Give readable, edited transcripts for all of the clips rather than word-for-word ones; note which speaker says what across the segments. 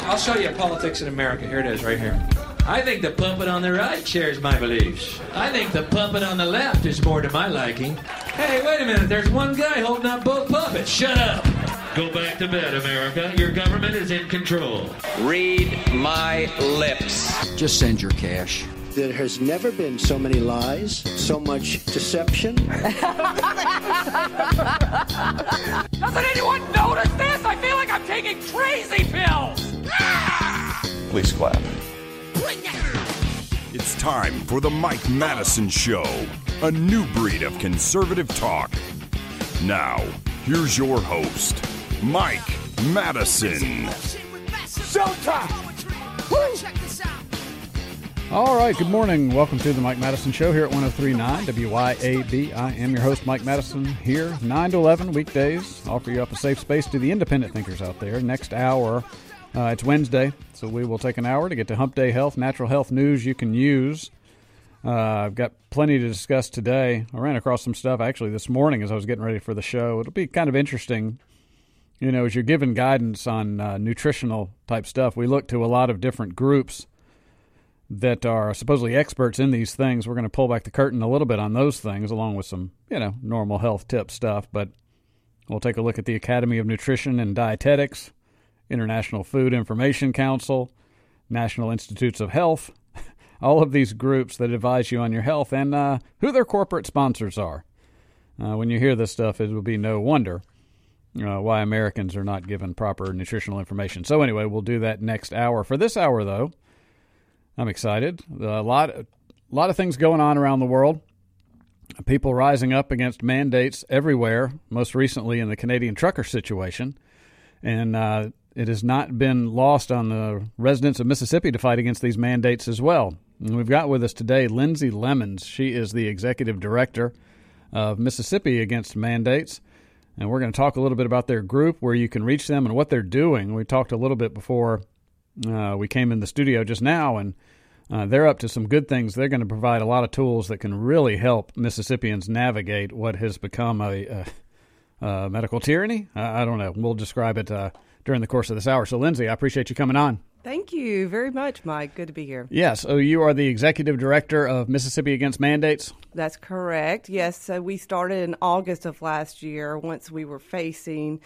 Speaker 1: I'll show you politics in America. Here it is, right here. I think the puppet on the right shares my beliefs. I think the puppet on the left is more to my liking. Hey, wait a minute. There's one guy holding up both puppets. Shut up. Go back to bed, America. Your government is in control.
Speaker 2: Read my lips.
Speaker 3: Just send your cash.
Speaker 4: There has never been so many lies, so much deception.
Speaker 5: Doesn't anyone notice this? I feel like I'm taking crazy pills.
Speaker 6: Please clap.
Speaker 7: It's time for the Mike Madison Show, a new breed of conservative talk. Now, here's your host, Mike Madison.
Speaker 5: Showtime.
Speaker 8: All right, good morning. Welcome to the Mike Madison Show here at 103.9 WYAB. I am your host, Mike Madison, here 9 to 11 weekdays. Offer you up a safe space to the independent thinkers out there. Next hour, it's Wednesday, so we will take an hour to get to Hump Day Health, natural health news you can use. I've got plenty to discuss today. I ran across some stuff actually this morning as I was getting ready for the show. It'll be kind of interesting, you know, as you're given guidance on nutritional type stuff. We look to a lot of different groups that are supposedly experts in these things. We're going to pull back the curtain a little bit on those things, along with some, you know, normal health tip stuff. But we'll take a look at the Academy of Nutrition and Dietetics, International Food Information Council, National Institutes of Health, all of these groups that advise you on your health and who their corporate sponsors are. When you hear this stuff, it will be no wonder why Americans are not given proper nutritional information. So anyway, we'll do that next hour. For this hour, though, I'm excited. A lot of things going on around the world. People rising up against mandates everywhere, most recently in the Canadian trucker situation. And it has not been lost on the residents of Mississippi to fight against these mandates as well. And we've got with us today Lindsay Lemons. She is the executive director of Mississippi Against Mandates. And we're going to talk a little bit about their group, where you can reach them, and what they're doing. We talked a little bit before we came in the studio just now, and they're up to some good things. They're going to provide a lot of tools that can really help Mississippians navigate what has become a medical tyranny. I don't know. We'll describe it during the course of this hour. So, Lindsay, I appreciate you coming on.
Speaker 9: Thank you very much, Mike. Good to be here.
Speaker 8: Yes. So you are the executive director of Mississippi Against Mandates?
Speaker 9: That's correct. Yes. So we started in August of last year once we were facing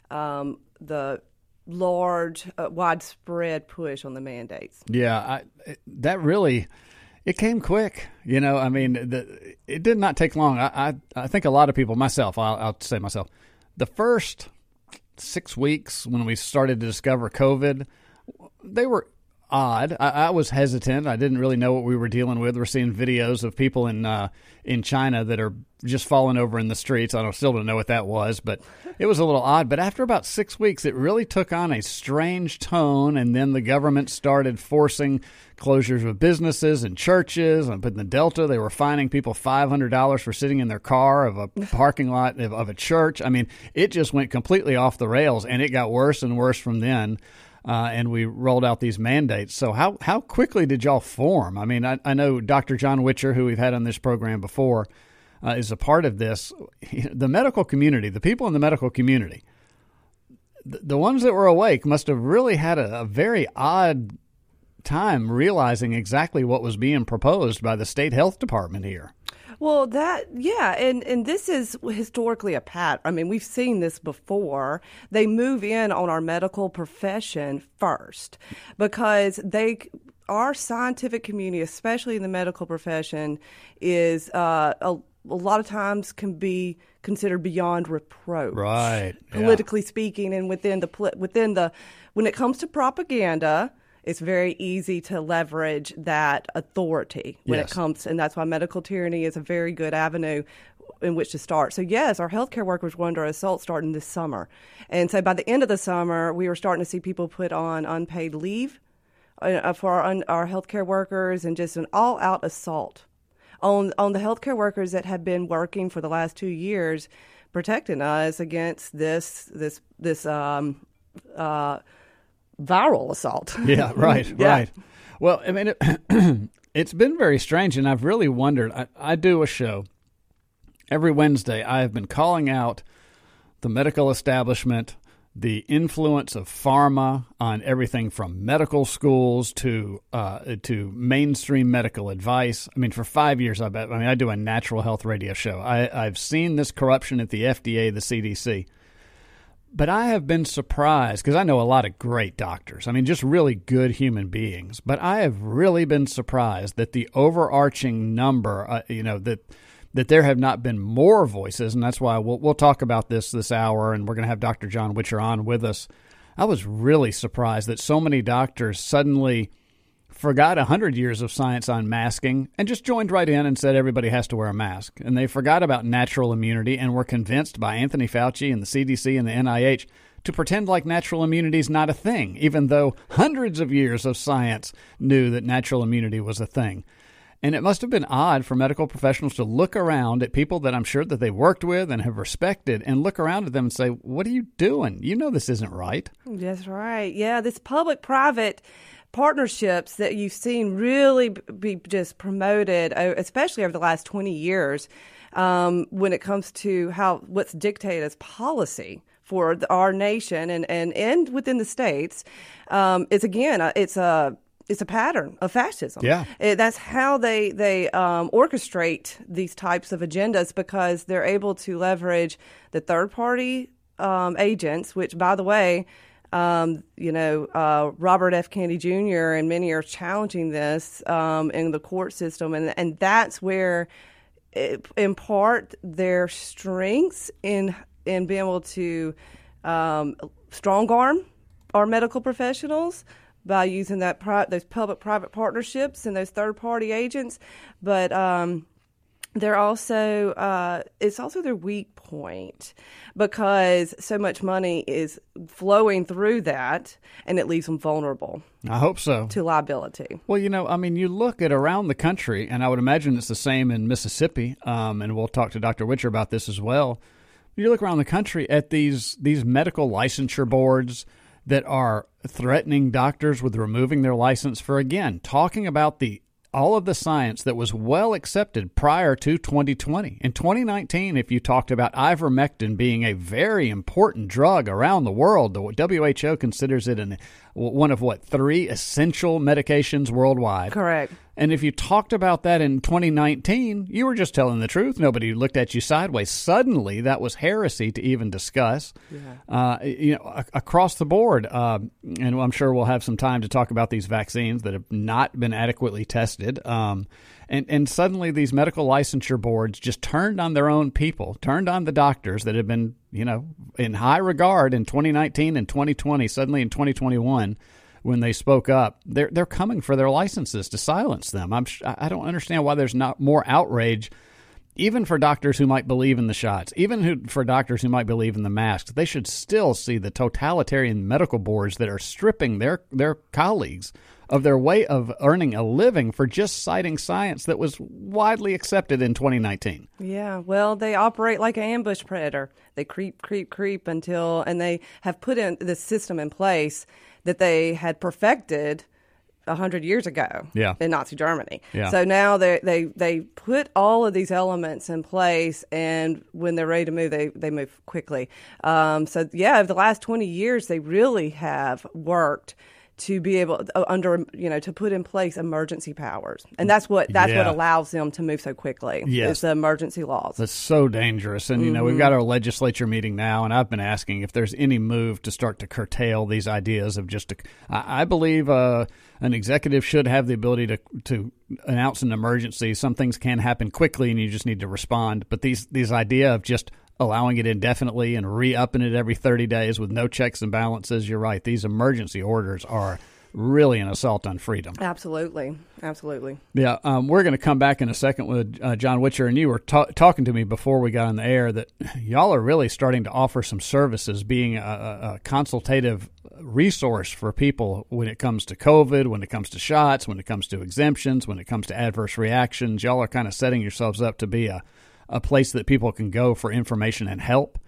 Speaker 9: the large, widespread push on the mandates.
Speaker 8: Yeah, that really, it came quick. You know, I mean, it did not take long. I think a lot of people, myself, I'll say myself, the first 6 weeks when we started to discover COVID, they were odd. I was hesitant. I didn't really know what we were dealing with. We're seeing videos of people in China that are just falling over in the streets. I still don't know what that was, but it was a little odd. But after about 6 weeks, it really took on a strange tone, and then the government started forcing closures of businesses and churches. And in the Delta, they were fining people $500 for sitting in their car of a parking lot of a church. I mean, it just went completely off the rails, and it got worse and worse from then. And we rolled out these mandates. So how quickly did y'all form? I mean, I know Dr. John Witcher, who we've had on this program before, is a part of this. The medical community, the people in the medical community, the ones that were awake must have really had a very odd time realizing exactly what was being proposed by the state health department here.
Speaker 9: Well, and this is historically a pattern. I mean, we've seen this before. They move in on our medical profession first because our scientific community, especially in the medical profession, is a lot of times can be considered beyond reproach,
Speaker 8: right?
Speaker 9: Politically speaking, and when it comes to propaganda, it's very easy to leverage that authority when it comes, and that's why medical tyranny is a very good avenue in which to start. So yes, our healthcare workers were under assault starting this summer, and so by the end of the summer, we were starting to see people put on unpaid leave for our healthcare workers, and just an all-out assault on the healthcare workers that have been working for the last 2 years, protecting us against this viral assault.
Speaker 8: Yeah, right,
Speaker 9: yeah.
Speaker 8: Right. Well, I mean, it's been very strange, and I've really wondered. I do a show every Wednesday. I have been calling out the medical establishment the influence of pharma on everything from medical schools to mainstream medical advice. I mean, for 5 years, I do a natural health radio show. I've seen this corruption at the FDA, the CDC. But I have been surprised, because I know a lot of great doctors. I mean, just really good human beings. But I have really been surprised that the overarching number, that there have not been more voices, and that's why we'll talk about this hour, and we're going to have Dr. John Witcher on with us. I was really surprised that so many doctors suddenly forgot 100 years of science on masking and just joined right in and said everybody has to wear a mask. And they forgot about natural immunity and were convinced by Anthony Fauci and the CDC and the NIH to pretend like natural immunity is not a thing, even though hundreds of years of science knew that natural immunity was a thing. And it must have been odd for medical professionals to look around at people that I'm sure that they worked with and have respected and look around at them and say, what are you doing? You know this isn't right.
Speaker 9: That's right. Yeah, this public-private partnerships that you've seen really be just promoted, especially over the last 20 years, when it comes to what's dictated as policy for our nation and within the states, it's a pattern of fascism.
Speaker 8: Yeah.
Speaker 9: That's how they orchestrate these types of agendas, because they're able to leverage the third-party agents, which, by the way, Robert F. Kennedy Jr. and many are challenging this in the court system. And that's where, in part, their strengths in being able to strong-arm our medical professionals by using those public-private partnerships and those third-party agents, but they're also it's also their weak point, because so much money is flowing through that, and it leaves them vulnerable.
Speaker 8: I hope so.
Speaker 9: To liability.
Speaker 8: Well, you look at around the country, and I would imagine it's the same in Mississippi, and we'll talk to Dr. Witcher about this as well. You look around the country at these medical licensure boards that are threatening doctors with removing their license for, again, talking about all of the science that was well accepted prior to 2020. In 2019, if you talked about ivermectin being a very important drug around the world, the WHO considers it one of 3 essential medications worldwide.
Speaker 9: Correct.
Speaker 8: And if you talked about that in 2019, you were just telling the truth. Nobody looked at you sideways. Suddenly, that was heresy to even discuss. Yeah. Across the board. And I'm sure we'll have some time to talk about these vaccines that have not been adequately tested. And suddenly, these medical licensure boards just turned on their own people, turned on the doctors that have been, in high regard in 2019 and 2020. Suddenly, in 2021. When they spoke up, they're coming for their licenses to silence them. I don't understand why there's not more outrage, even for doctors who might believe in the shots, for doctors who might believe in the masks. They should still see the totalitarian medical boards that are stripping their colleagues of their way of earning a living for just citing science that was widely accepted in 2019.
Speaker 9: Yeah, well, they operate like an ambush predator. They creep until, and they have put in this system in place that they had perfected 100 years ago in Nazi Germany.
Speaker 8: Yeah.
Speaker 9: So now they put all of these elements in place, and when they're ready to move, they move quickly. Over the last 20 years, they really have worked to be able to put in place emergency powers, and that's what allows them to move so quickly.
Speaker 8: Yes,
Speaker 9: is the emergency laws.
Speaker 8: That's so dangerous. And we've got our legislature meeting now, and I've been asking if there's any move to start to curtail these ideas of I believe an executive should have the ability to announce an emergency. Some things can happen quickly, and you just need to respond. But these idea of just allowing it indefinitely and re-upping it every 30 days with no checks and balances, you're right. These emergency orders are really an assault on freedom.
Speaker 9: Absolutely.
Speaker 8: Yeah, we're going to come back in a second with John Witcher, and you were talking to me before we got on the air that y'all are really starting to offer some services, being a consultative resource for people when it comes to COVID, when it comes to shots, when it comes to exemptions, when it comes to adverse reactions. Y'all are kind of setting yourselves up to be a place that people can go for information and help.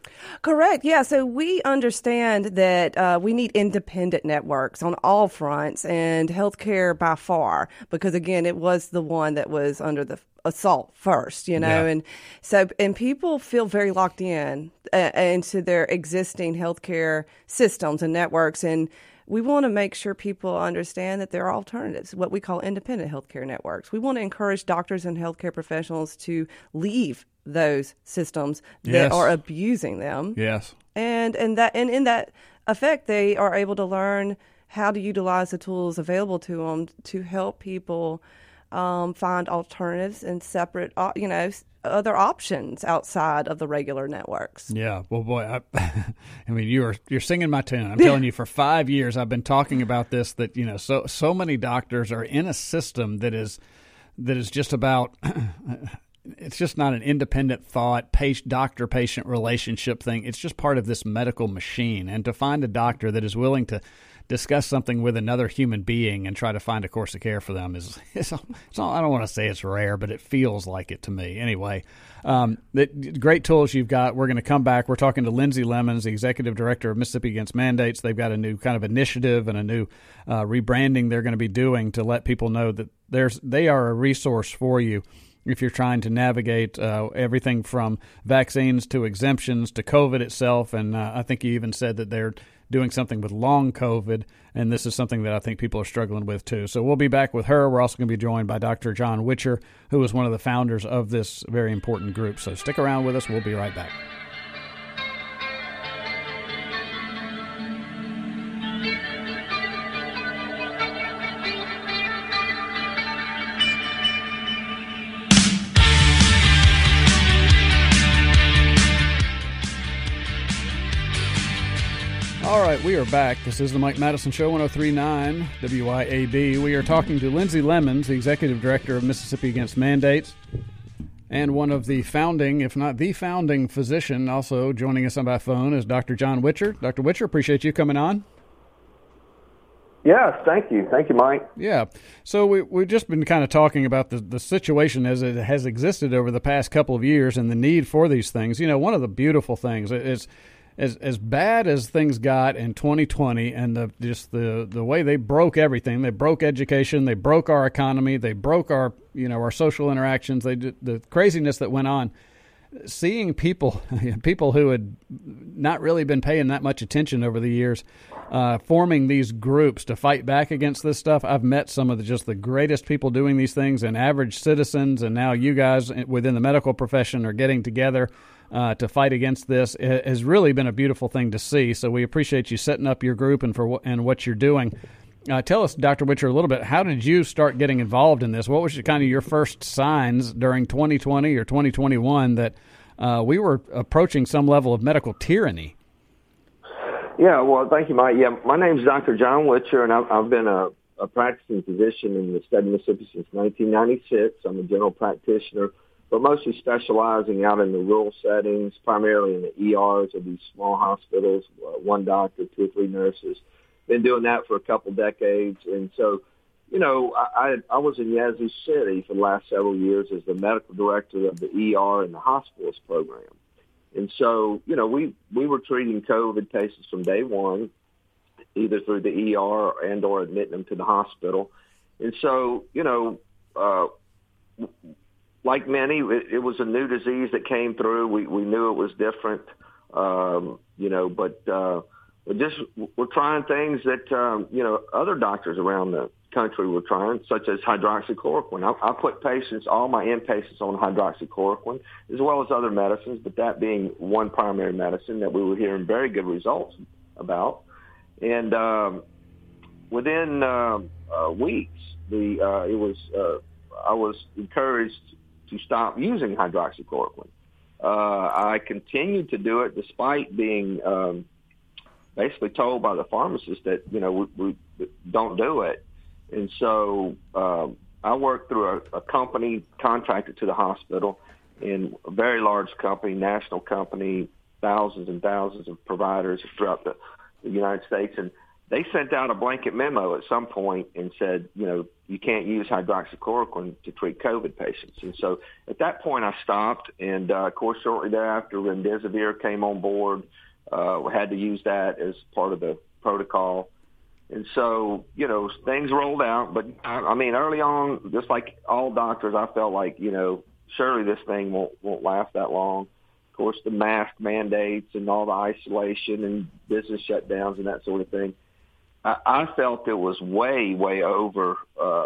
Speaker 9: Correct. Yeah. So we understand that we need independent networks on all fronts, and healthcare by far, because again, it was the one that was under the assault first, and people feel very locked in into their existing healthcare systems and networks, and we want to make sure people understand that there are alternatives, what we call independent healthcare networks. We want to encourage doctors and healthcare professionals to leave those systems that are abusing them.
Speaker 8: Yes.
Speaker 9: And in that effect, they are able to learn how to utilize the tools available to them to help people find alternatives and separate, other options outside of the regular networks.
Speaker 8: Yeah. Well, boy, I mean, you're singing my tune. I'm telling you, for 5 years, I've been talking about this, that, so many doctors are in a system that is just about, it's just not an independent thought, doctor-patient relationship thing. It's just part of this medical machine. And to find a doctor that is willing to discuss something with another human being and try to find a course of care for them is I don't want to say it's rare, but it feels like it to me. Anyway, the great tools you've got. We're going to come back. We're talking to Lindsay Lemons, the executive director of Mississippi Against Mandates. They've got a new kind of initiative and a new rebranding they're going to be doing to let people know that they are a resource for you if you're trying to navigate everything from vaccines to exemptions to COVID itself. And I think you even said that they're doing something with long COVID, and this is something that I think people are struggling with too. So we'll be back with her. We're also going to be joined by Dr. John Witcher, who is one of the founders of this very important group. So stick around with us. We'll be right back. All right, we are back. This is the Mike Madison Show, 103.9 WYAB. We are talking to Lindsay Lemons, the executive director of Mississippi Against Mandates, and one of the founding, if not the founding physician. Also joining us on by phone is Dr. John Witcher. Dr. Witcher, appreciate you coming on.
Speaker 3: Yes, thank you. Thank you, Mike.
Speaker 8: Yeah. So we've just been kind of talking about the situation as it has existed over the past couple of years and the need for these things. One of the beautiful things is as bad as things got in 2020 and the way they broke everything. They broke education, they broke our economy, they broke our social interactions, the craziness that went on. Seeing people who had not really been paying that much attention over the years forming these groups to fight back against this stuff. I've met some of the greatest people doing these things, and average citizens, and now you guys within the medical profession are getting together to fight against this. It has really been a beautiful thing to see. So we appreciate you setting up your group and what you're doing. Tell us, Dr. Witcher, a little bit, how did you start getting involved in this? What was kind of your first signs during 2020 or 2021 that we were approaching some level of medical tyranny?
Speaker 3: Yeah, well, thank you, Mike. Yeah, my name is Dr. John Witcher, and I've been a practicing physician in the state of Mississippi since 1996. I'm a general practitioner, but mostly specializing out in the rural settings, primarily in the ERs of these small hospitals, one doctor, 2 or 3 nurses. Been doing that for a couple decades. And so, I was in Yazoo City for the last several years as the medical director of the ER and the hospitalist program. And so, we were treating COVID cases from day one, either through the ER and or admitting them to the hospital. And so, like many, it was a new disease that came through. We knew it was different, but we're trying things that, other doctors around the country were trying, such as hydroxychloroquine. I put all my inpatients on hydroxychloroquine, as well as other medicines, but that being one primary medicine that we were hearing very good results about. And within weeks, I was encouraged to stop using hydroxychloroquine. I continued to do it despite being basically told by the pharmacist that, we don't do it. And so I worked through a company contracted to the hospital, and a very large company, national company, thousands and thousands of providers throughout the United States. And they sent out a blanket memo at some point and said, you can't use hydroxychloroquine to treat COVID patients. And so at that point I stopped. And, of course, shortly thereafter, remdesivir came on board. We had to use that as part of the protocol. And so, things rolled out. But, early on, just like all doctors, I felt like, surely this thing won't last that long. Of course, the mask mandates and all the isolation and business shutdowns and that sort of thing. I felt it was way overkill.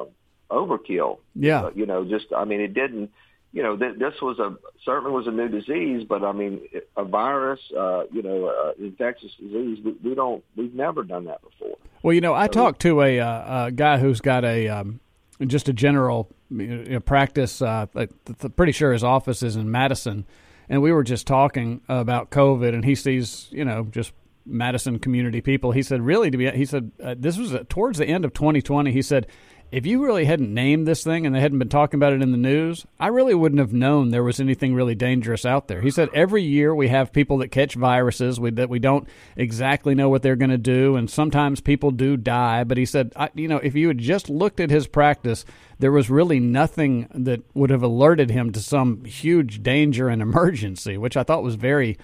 Speaker 8: Yeah.
Speaker 3: It didn't, this certainly was a new disease, but a virus, infectious disease, we've never done that before.
Speaker 8: Well, I talked to a guy who's got just a general practice. Pretty sure his office is in Madison, and we were just talking about COVID, and he sees, just Madison community people. He said, this was towards the end of 2020. He said, if you really hadn't named this thing and they hadn't been talking about it in the news, I really wouldn't have known there was anything really dangerous out there. He said every year we have people that catch viruses that we don't exactly know what they're going to do, and sometimes people do die. But he said, if you had just looked at his practice, there was really nothing that would have alerted him to some huge danger and emergency, which I thought was very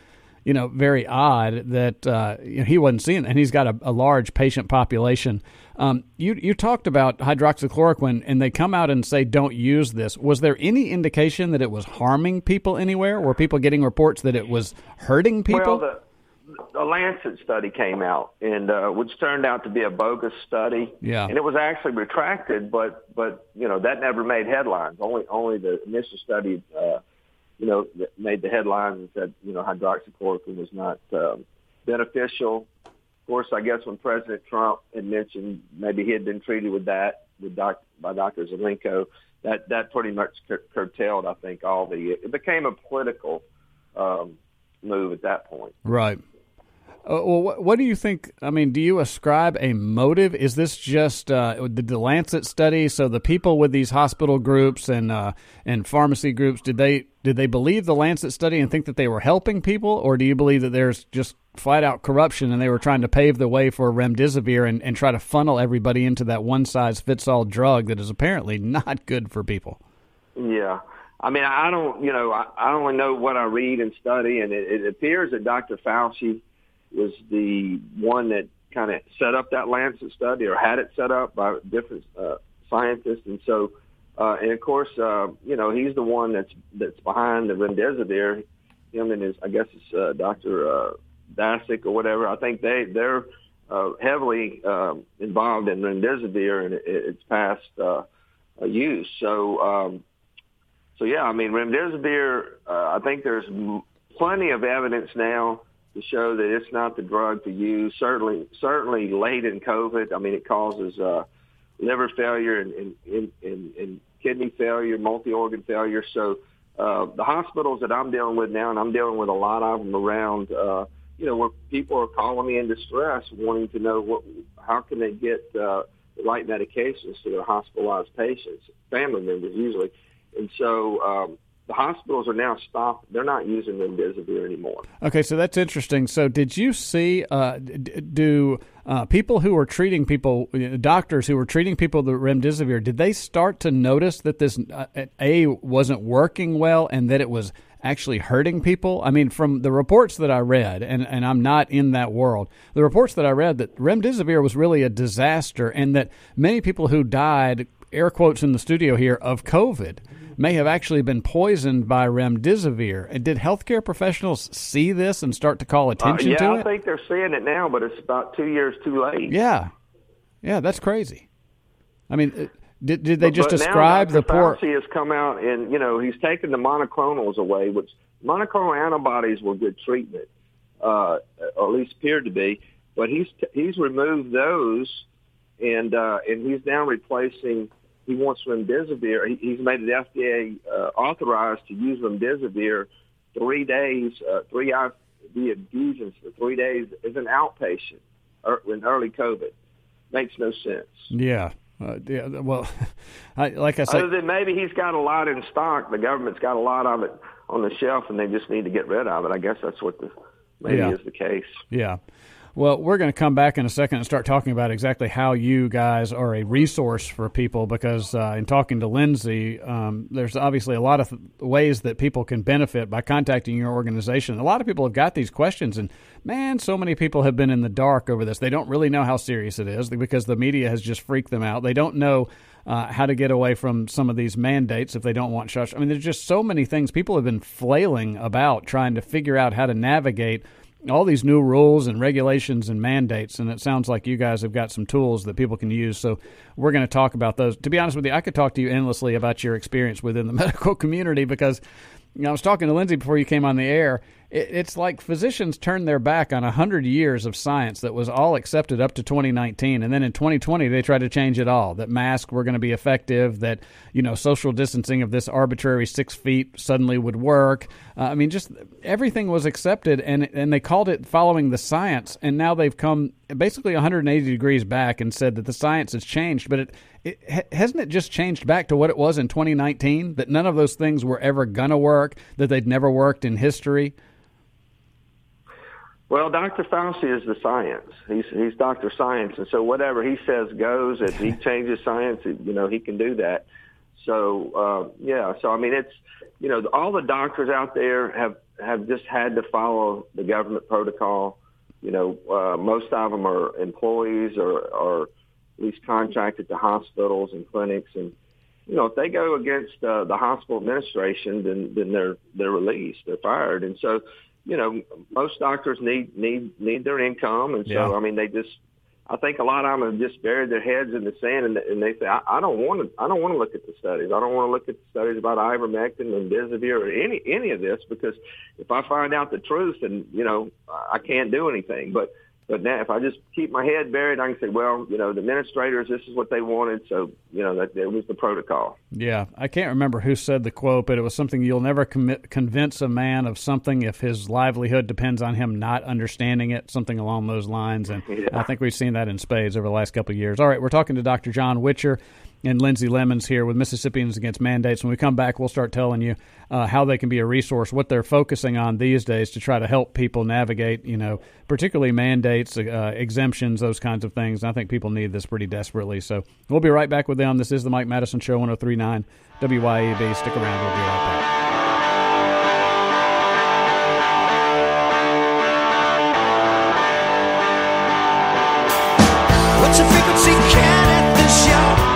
Speaker 8: odd that he wasn't seeing, and he's got a large patient population. You talked about hydroxychloroquine, and they come out and say don't use this. Was there any indication that it was harming people anywhere? Were people getting reports that it was hurting people?
Speaker 3: Well, the Lancet study came out, and which turned out to be a bogus study.
Speaker 8: Yeah.
Speaker 3: And it was actually retracted, but that never made headlines. Only the initial study that made the headlines and said, hydroxychloroquine was not beneficial. Of course, I guess when President Trump had mentioned maybe he had been treated with that by Dr. Zelenko, that pretty much curtailed, I think, it became a political move at that point.
Speaker 8: Right. Well, what do you think? Do you ascribe a motive? Is this just the Lancet study? So the people with these hospital groups and pharmacy groups, did they believe the Lancet study and think that they were helping people, or do you believe that there's just flat out corruption and they were trying to pave the way for remdesivir and try to funnel everybody into that one size fits all drug that is apparently not good for people?
Speaker 3: Yeah. I don't really know what I read and study, and it appears that Dr. Fauci was the one that kind of set up that Lancet study, or had it set up by different scientists. And so, and of course, he's the one that's behind the remdesivir. Him and his, I guess it's Dr. Dasick or whatever. I think they're heavily involved in remdesivir and its past use. So yeah, remdesivir. I think there's plenty of evidence now to show that it's not the drug to use. Certainly late in COVID. It causes liver failure and kidney failure, multi-organ failure. So the hospitals that I'm dealing with now, and I'm dealing with a lot of them around, where people are calling me in distress, wanting to know how can they get the right medications to their hospitalized patients, family members usually. And so the hospitals are now stopped. They're not using remdesivir anymore.
Speaker 8: Okay, so that's interesting. So did you see, do people who were treating people, doctors who were treating people with remdesivir, did they start to notice that this, wasn't working well and that it was actually hurting people? From the reports that I read, and I'm not in that world, the reports that I read that remdesivir was really a disaster and that many people who died, air quotes in the studio here, of COVID may have actually been poisoned by remdesivir. And did healthcare professionals see this and start to call attention to it?
Speaker 3: Yeah, I think they're seeing it now, but it's about 2 years too late.
Speaker 8: Yeah, that's crazy. Did they just describe the poor?
Speaker 3: Fauci has come out and he's taken the monoclonals away, which monoclonal antibodies were good treatment, or at least appeared to be. But he's removed those, and he's now replacing. He wants remdesivir. He's made it FDA authorized to use remdesivir 3 days, 3 IV infusions for 3 days as an outpatient in early COVID. Makes no sense.
Speaker 8: Yeah. Well, like I said,
Speaker 3: other than maybe he's got a lot in stock, the government's got a lot of it on the shelf, and they just need to get rid of it. I guess that's what is the case.
Speaker 8: Yeah. Well, we're going to come back in a second and start talking about exactly how you guys are a resource for people, because in talking to Lindsay, there's obviously a lot of ways that people can benefit by contacting your organization. A lot of people have got these questions, and man, so many people have been in the dark over this. They don't really know how serious it is because the media has just freaked them out. They don't know how to get away from some of these mandates if they don't want shots. I mean, there's just so many things. People have been flailing about trying to figure out how to navigate all these new rules and regulations and mandates, and it sounds like you guys have got some tools that people can use. So we're going to talk about those. To be honest with you, I could talk to you endlessly about your experience within the medical community, because I was talking to Lindsay before you came on the air. It's like physicians turned their back on 100 years of science that was all accepted up to 2019, and then in 2020 they tried to change it all. That masks were going to be effective, that social distancing of this arbitrary 6 feet suddenly would work. I mean, just everything was accepted, and they called it following the science. And now they've come basically 180 degrees back and said that the science has changed, but hasn't it just changed back to what it was in 2019? That none of those things were ever gonna work, that they'd never worked in history.
Speaker 3: Well, Dr. Fauci is the science. He's Dr. Science, and so whatever he says goes. If he changes science, he can do that. So So I mean, it's all the doctors out there have just had to follow the government protocol. Most of them are employees or at least contracted to hospitals and clinics, and if they go against the hospital administration, then they're released, they're fired, and so. Most doctors need their income, and so I mean, I think a lot of them have just buried their heads in the sand, and they say, I don't want to look at the studies. I don't want to look at the studies about ivermectin and remdesivir or any of this, because if I find out the truth, then I can't do anything. But now, if I just keep my head buried, I can say, well, the administrators, this is what they wanted, so that was the protocol. Yeah,
Speaker 8: I can't remember who said the quote, but it was something: you'll never convince a man of something if his livelihood depends on him not understanding it, something along those lines. And I think we've seen that in spades over the last couple of years. All right, we're talking to Dr. John Witcher and Lindsay Lemons here with Mississippians Against Mandates. When we come back, we'll start telling you how they can be a resource, what they're focusing on these days to try to help people navigate, particularly mandates, exemptions, those kinds of things. And I think people need this pretty desperately. So we'll be right back with them. This is the Mike Madison Show, 103.9 WYAB. Stick around. We'll be right back.
Speaker 10: What's the frequency? Can it the show?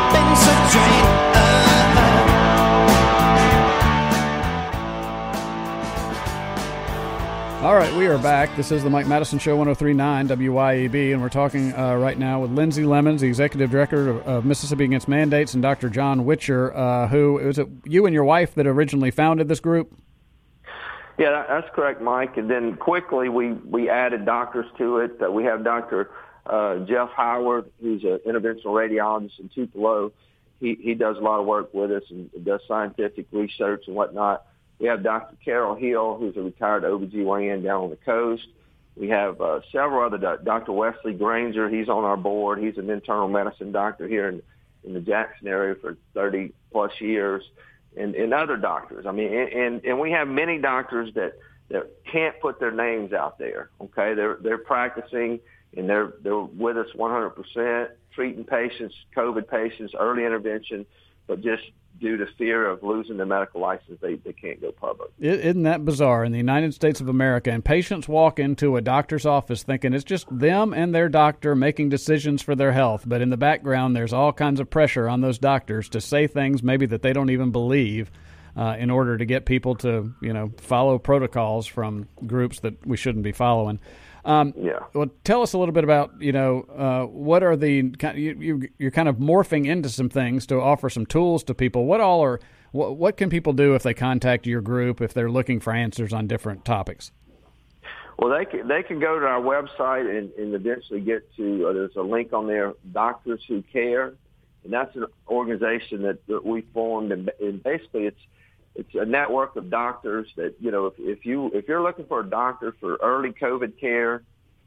Speaker 8: All right, we are back. This is the Mike Madison Show, 103.9 WYAB, and we're talking right now with Lindsay Lemons, the Executive Director of Mississippi Against Mandates, and Dr. John Witcher, who was it you and your wife that originally founded this group?
Speaker 3: Yeah, that's correct, Mike. And then quickly we added doctors to it. We have Dr. Jeff Howard, who's an interventional radiologist in Tupelo. He does a lot of work with us and does scientific research and whatnot. We have Dr. Carol Hill, who's a retired OBGYN down on the coast. We have several other Dr. Wesley Granger. He's on our board. He's an internal medicine doctor here in the Jackson area for 30-plus years, and other doctors. I mean, and we have many doctors that can't put their names out there, okay? They're practicing, and they're with us 100%, treating patients, COVID patients, early intervention, but just due to fear of losing their medical license, they can't go public.
Speaker 8: Isn't that bizarre? In the United States of America, and patients walk into a doctor's office thinking it's just them and their doctor making decisions for their health, but in the background there's all kinds of pressure on those doctors to say things maybe that they don't even believe in order to get people to follow protocols from groups that we shouldn't be following. Well, tell us a little bit about, what are you're kind of morphing into some things to offer some tools to people. What can people do if they contact your group, if they're looking for answers on different topics?
Speaker 3: Well, they can go to our website and eventually get to, there's a link on there, Doctors Who Care. And that's an organization that we formed. And basically it's a network of doctors that, if you're looking for a doctor for early COVID care,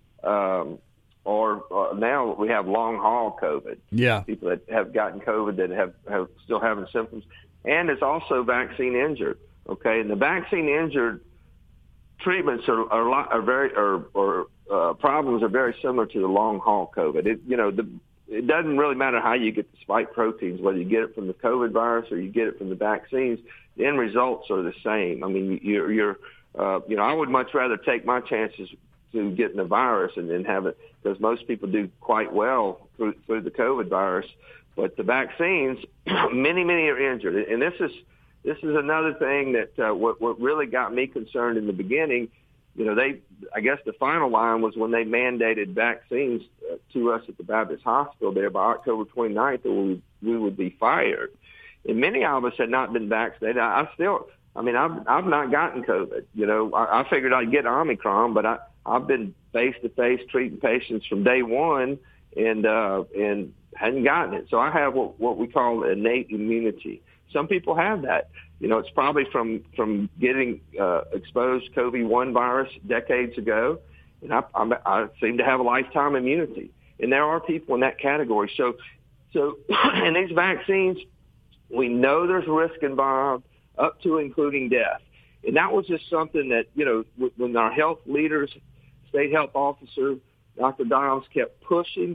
Speaker 3: or now we have long haul COVID. Yeah. People that have gotten COVID that have still having symptoms. And it's also vaccine injured. Okay. And the vaccine injured treatments are problems are very similar to the long haul COVID. It doesn't really matter how you get the spike proteins, whether you get it from the COVID virus or you get it from the vaccines. The end results are the same. I mean, I would much rather take my chances to getting the virus and then have it, because most people do quite well through the COVID virus. But the vaccines, many are injured, and this is another thing that what really got me concerned in the beginning. I guess the final line was when they mandated vaccines to us at the Baptist Hospital there by October 29th, or we would be fired. And many of us had not been vaccinated. I've not gotten COVID. I figured I'd get Omicron, but I've been face-to-face treating patients from day one and hadn't gotten it. So I have what we call innate immunity. Some people have that. It's probably from getting exposed to COVID-1 virus decades ago, and I seem to have a lifetime immunity. And there are people in that category. So in these vaccines, we know there's risk involved, up to including death. And that was just something that, when our health leaders, state health officer, Dr. Dimes, kept pushing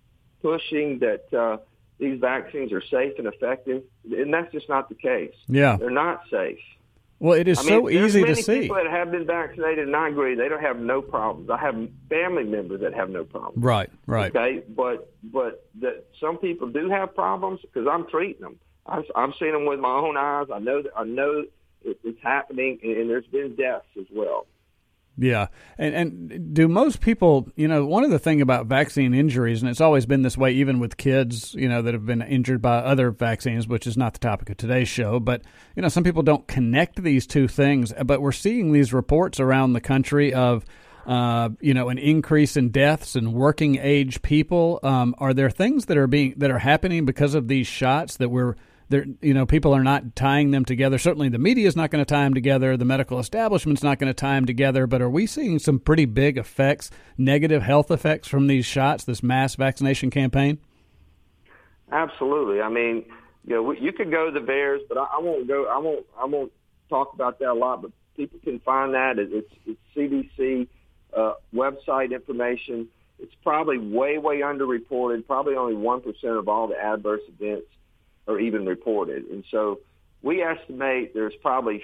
Speaker 3: that these vaccines are safe and effective, and that's just not the case. Yeah. They're not safe.
Speaker 8: Well, it is so easy to see.
Speaker 3: There's many people that have been vaccinated, and I agree, they don't have no problems. I have family members that have no problems.
Speaker 8: Right.
Speaker 3: Okay, but some people do have problems because I'm treating them. I've seen them with my own eyes. I know it's happening, and there's been deaths as well.
Speaker 8: Yeah. And do most people, one of the things about vaccine injuries, and it's always been this way even with kids, that have been injured by other vaccines, which is not the topic of today's show, but, some people don't connect these two things. But we're seeing these reports around the country of, an increase in deaths and working age people. Are there things that are happening because of these shots that people are not tying them together? Certainly the media is not going to tie them together. The medical establishment's not going to tie them together. But are we seeing some pretty big effects, negative health effects from these shots, this mass vaccination campaign?
Speaker 3: Absolutely. I mean, you could go to the VAERS, but I won't go. I won't talk about that a lot. But people can find that. It's CDC website information. It's probably way underreported. Probably only 1% of all the adverse events are even reported. And so we estimate there's probably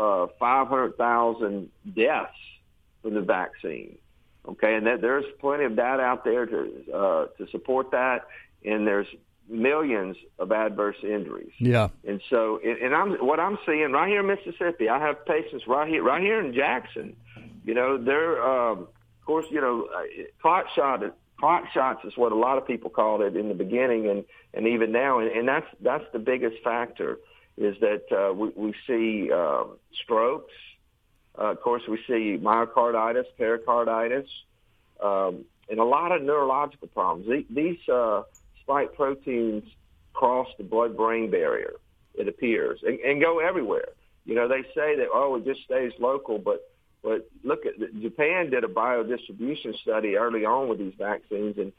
Speaker 3: 500,000 deaths from the vaccine. Okay, and there's plenty of data out there to support that, and there's millions of adverse injuries. Yeah. And so, what I'm seeing right here in Mississippi, I have patients right here in Jackson. They're of course, clot shots is what a lot of people called it in the beginning, and even now, and that's the biggest factor, is that we see strokes. Of course, we see myocarditis, pericarditis, and a lot of neurological problems. These spike proteins cross the blood-brain barrier, it appears, and go everywhere. They say that, it just stays local, but look at Japan did a biodistribution study early on with these vaccines, and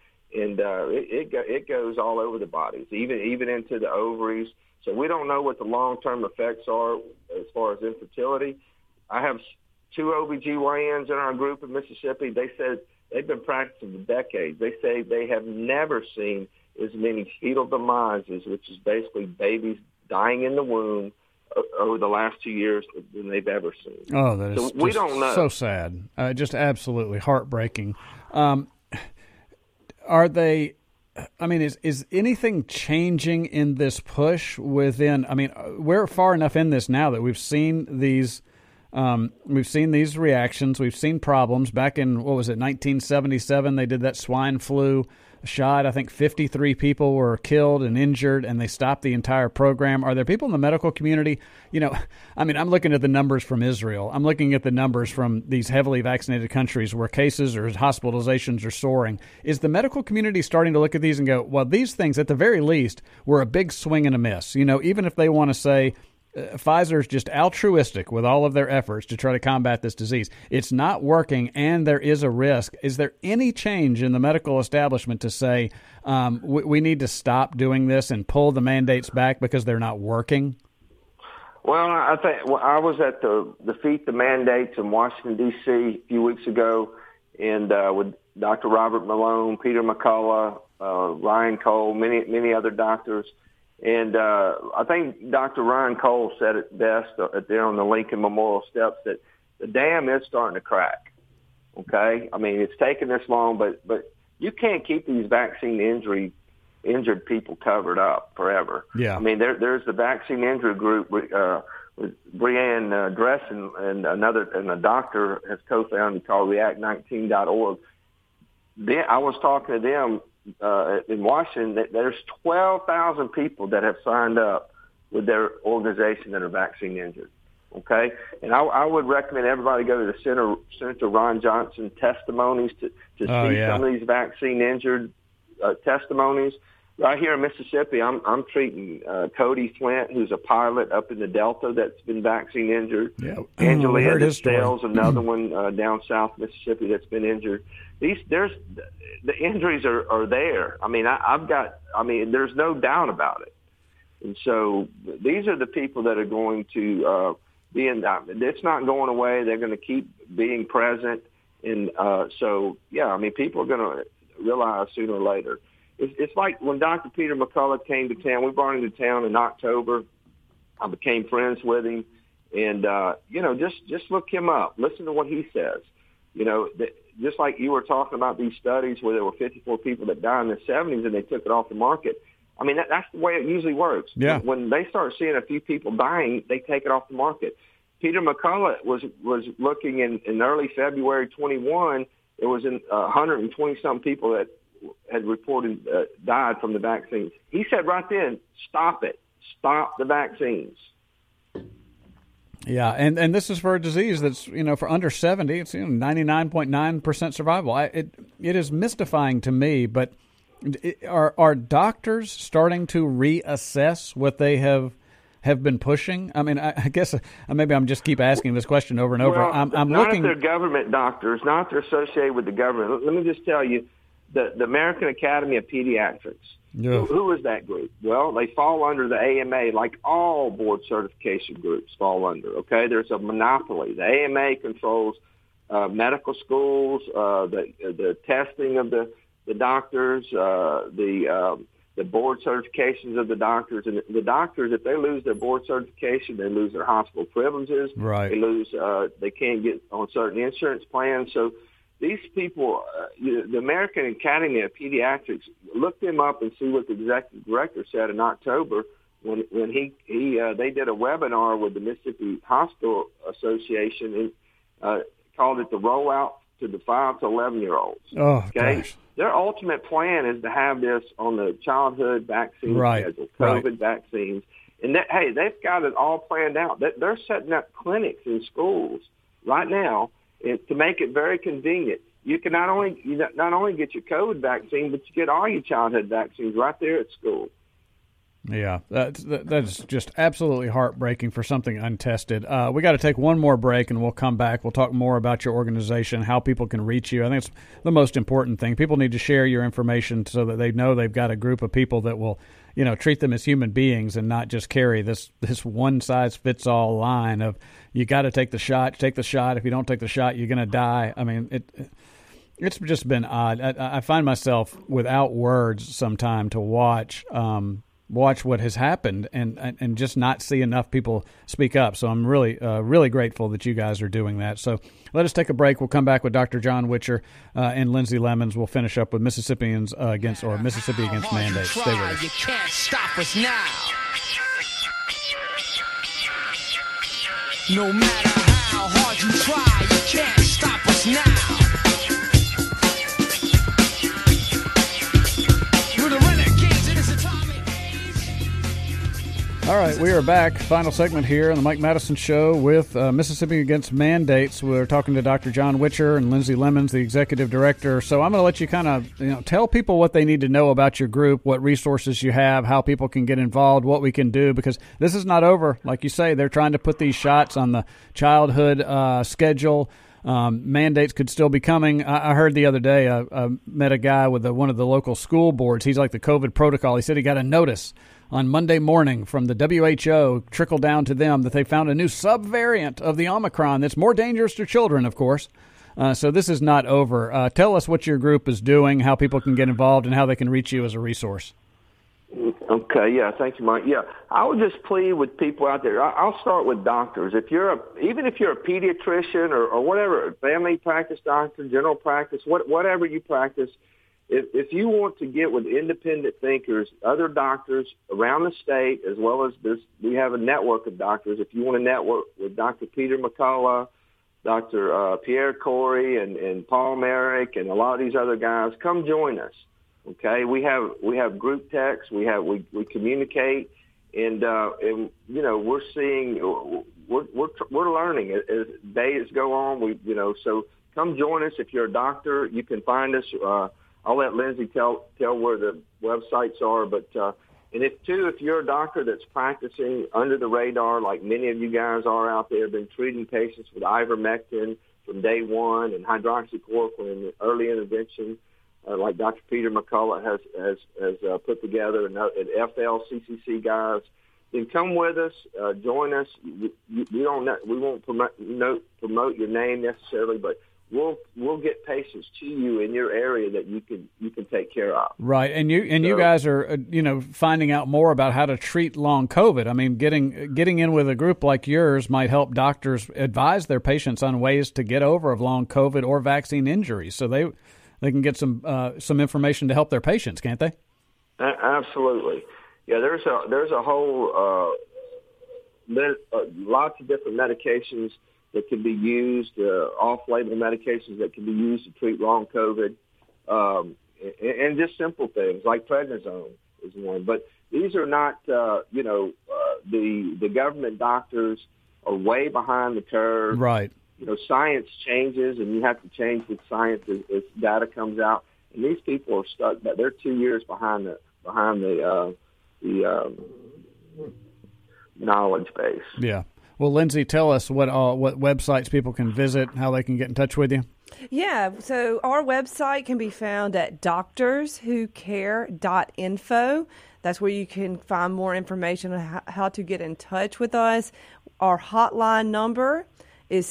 Speaker 3: it goes all over the bodies, even into the ovaries. So we don't know what the long-term effects are as far as infertility. I have 2 OBGYNs in our group in Mississippi. They said they've been practicing for decades. They say they have never seen as many fetal demises, which is basically babies dying in the womb, over the last 2 years than they've ever seen.
Speaker 8: Oh, that is
Speaker 3: so we don't know.
Speaker 8: So sad. Just absolutely heartbreaking. Are they? I mean, is anything changing in this push within? I mean, we're far enough in this now that we've seen these. We've seen these reactions. We've seen problems. Back in 1977, they did that swine flu shot. I think 53 people were killed and injured, and they stopped the entire program. Are there people in the medical community? I'm looking at the numbers from Israel. I'm looking at the numbers from these heavily vaccinated countries where cases or hospitalizations are soaring. Is the medical community starting to look at these and go, well, these things at the very least were a big swing and a miss? Even if they want to say, Pfizer's just altruistic with all of their efforts to try to combat this disease. It's not working, and there is a risk. Is there any change in the medical establishment to say we need to stop doing this and pull the mandates back because they're not working?
Speaker 3: Well, I think I was at the Defeat the Mandates in Washington, D.C. a few weeks ago, and with Dr. Robert Malone, Peter McCullough, Ryan Cole, many other doctors. And I think Dr. Ryan Cole said it best there on the Lincoln Memorial steps that the dam is starting to crack. Okay? I mean, it's taken this long, but you can't keep these vaccine injured people covered up forever.
Speaker 8: Yeah.
Speaker 3: I mean, there's the vaccine injury group with Brianne Dressen and a doctor has co-founded called React19.org. I was talking to them in Washington. That there's 12,000 people that have signed up with their organization that are vaccine injured. Okay, and I would recommend everybody go to the Senator Ron Johnson testimonies to see some of these vaccine injured testimonies. Right here in Mississippi, I'm treating Cody Flint, who's a pilot up in the Delta that's been vaccine injured.
Speaker 8: Yeah,
Speaker 3: Angelia Stells, another one down South Mississippi that's been injured. The injuries are there. I mean, there's no doubt about it. And so these are the people that are going to be in. It's not going away. They're going to keep being present. And so, yeah, I mean, people are going to realize sooner or later. It's like when Dr. Peter McCullough came to town. We brought him to town in October. I became friends with him. And, just look him up. Listen to what he says. Just like you were talking about these studies where there were 54 people that died in the 70s and they took it off the market. I mean, that's the way it usually works.
Speaker 8: Yeah.
Speaker 3: When they start seeing a few people dying, they take it off the market. Peter McCullough was looking in early February 21. It was in 120-some people that had reported died from the vaccines. He said right then, stop it. Stop the vaccines.
Speaker 8: Yeah, and this is for a disease that's, for under 70, it's 99.9% survival. It is mystifying to me, but are doctors starting to reassess what they have been pushing? I mean, I guess maybe I'm just keep asking this question over and over.
Speaker 3: Well,
Speaker 8: I'm
Speaker 3: not
Speaker 8: looking.
Speaker 3: If they're government doctors, not if they're associated with the government. Let me just tell you, the American Academy of Pediatrics.
Speaker 8: Yeah.
Speaker 3: Who is that group? Well, they fall under the AMA, like all board certification groups fall under. Okay, there's a monopoly. The AMA controls medical schools, the testing of the doctors, the board certifications of the doctors, and the doctors, if they lose their board certification, they lose their hospital privileges.
Speaker 8: Right.
Speaker 3: They lose. They can't get on certain insurance plans. So these people, the American Academy of Pediatrics, look them up and see what the executive director said in October when they did a webinar with the Mississippi Hospital Association and called it the rollout to the 5 to 11-year-olds.
Speaker 8: Oh,
Speaker 3: okay.
Speaker 8: Gosh.
Speaker 3: Their ultimate plan is to have this on the childhood vaccine schedule, COVID vaccines. And they've got it all planned out. They're setting up clinics in schools right now to make it very convenient. You can not only get your COVID vaccine, but you get all your childhood vaccines right there at school.
Speaker 8: Yeah, that's just absolutely heartbreaking for something untested. We got to take one more break, and we'll come back. We'll talk more about your organization, how people can reach you. I think it's the most important thing. People need to share your information so that they know they've got a group of people that will, treat them as human beings and not just carry this one-size-fits-all line of you got to take the shot. Take the shot. If you don't take the shot, you're going to die. I mean, it's just been odd. I find myself without words sometime to watch what has happened and just not see enough people speak up. So I'm really grateful that you guys are doing that. So let us take a break. We'll come back with Dr. John Witcher and Lindsay Lemons. We'll finish up with Mississippi against mandates. Stay with us.
Speaker 10: You can't stop us now. No matter how hard you try, you can't stop us now.
Speaker 8: All right, we are back. Final segment here on the Mike Madison Show with Mississippi Against Mandates. We're talking to Dr. John Witcher and Lindsay Lemons, the executive director. So I'm going to let you kind of tell people what they need to know about your group, what resources you have, how people can get involved, what we can do, because this is not over. Like you say, they're trying to put these shots on the childhood schedule. Mandates could still be coming. I heard the other day, I met a guy with one of the local school boards. He's like the COVID protocol. He said he got a notice on Monday morning from the WHO, trickle down to them, that they found a new subvariant of the Omicron that's more dangerous to children, of course. So this is not over. Tell us what your group is doing, how people can get involved, and how they can reach you as a resource.
Speaker 3: Okay, yeah, thank you, Mike. Yeah, I would just plead with people out there. I'll start with doctors. Even if you're a pediatrician or whatever, family practice doctor, general practice, whatever you practice, if you want to get with independent thinkers, other doctors around the state, as well as we have a network of doctors. If you want to network with Dr. Peter McCullough, Dr. Pierre Corey, and Paul Merrick, and a lot of these other guys, come join us. Okay, we have group text. We communicate, and we're seeing we're learning as days go on. So come join us. If you're a doctor, you can find us. I'll let Lindsay tell where the websites are, but and if you're a doctor that's practicing under the radar, like many of you guys are out there, been treating patients with ivermectin from day one and hydroxychloroquine in the early intervention. Like Dr. Peter McCullough has put together, and FLCCC guys, then come with us, join us. We won't promote your name necessarily, but we'll get patients to you in your area that you can take care of.
Speaker 8: Right, and you guys are finding out more about how to treat long COVID. I mean, getting in with a group like yours might help doctors advise their patients on ways to get over of long COVID or vaccine injuries, so they can get some information to help their patients, can't they?
Speaker 3: Absolutely. Yeah, there's a whole lots of different medications that can be used, off-label medications that can be used to treat long COVID, and just simple things like prednisone is one. But these are not, the government doctors are way behind the curve.
Speaker 8: Right.
Speaker 3: Science changes, and you have to change with science as data comes out. And these people are stuck, but they're 2 years behind the knowledge base.
Speaker 8: Yeah. Well, Lindsay, tell us what websites people can visit, how they can get in touch with you.
Speaker 9: Yeah, so our website can be found at doctorswhocare.info. That's where you can find more information on how to get in touch with us. Our hotline number is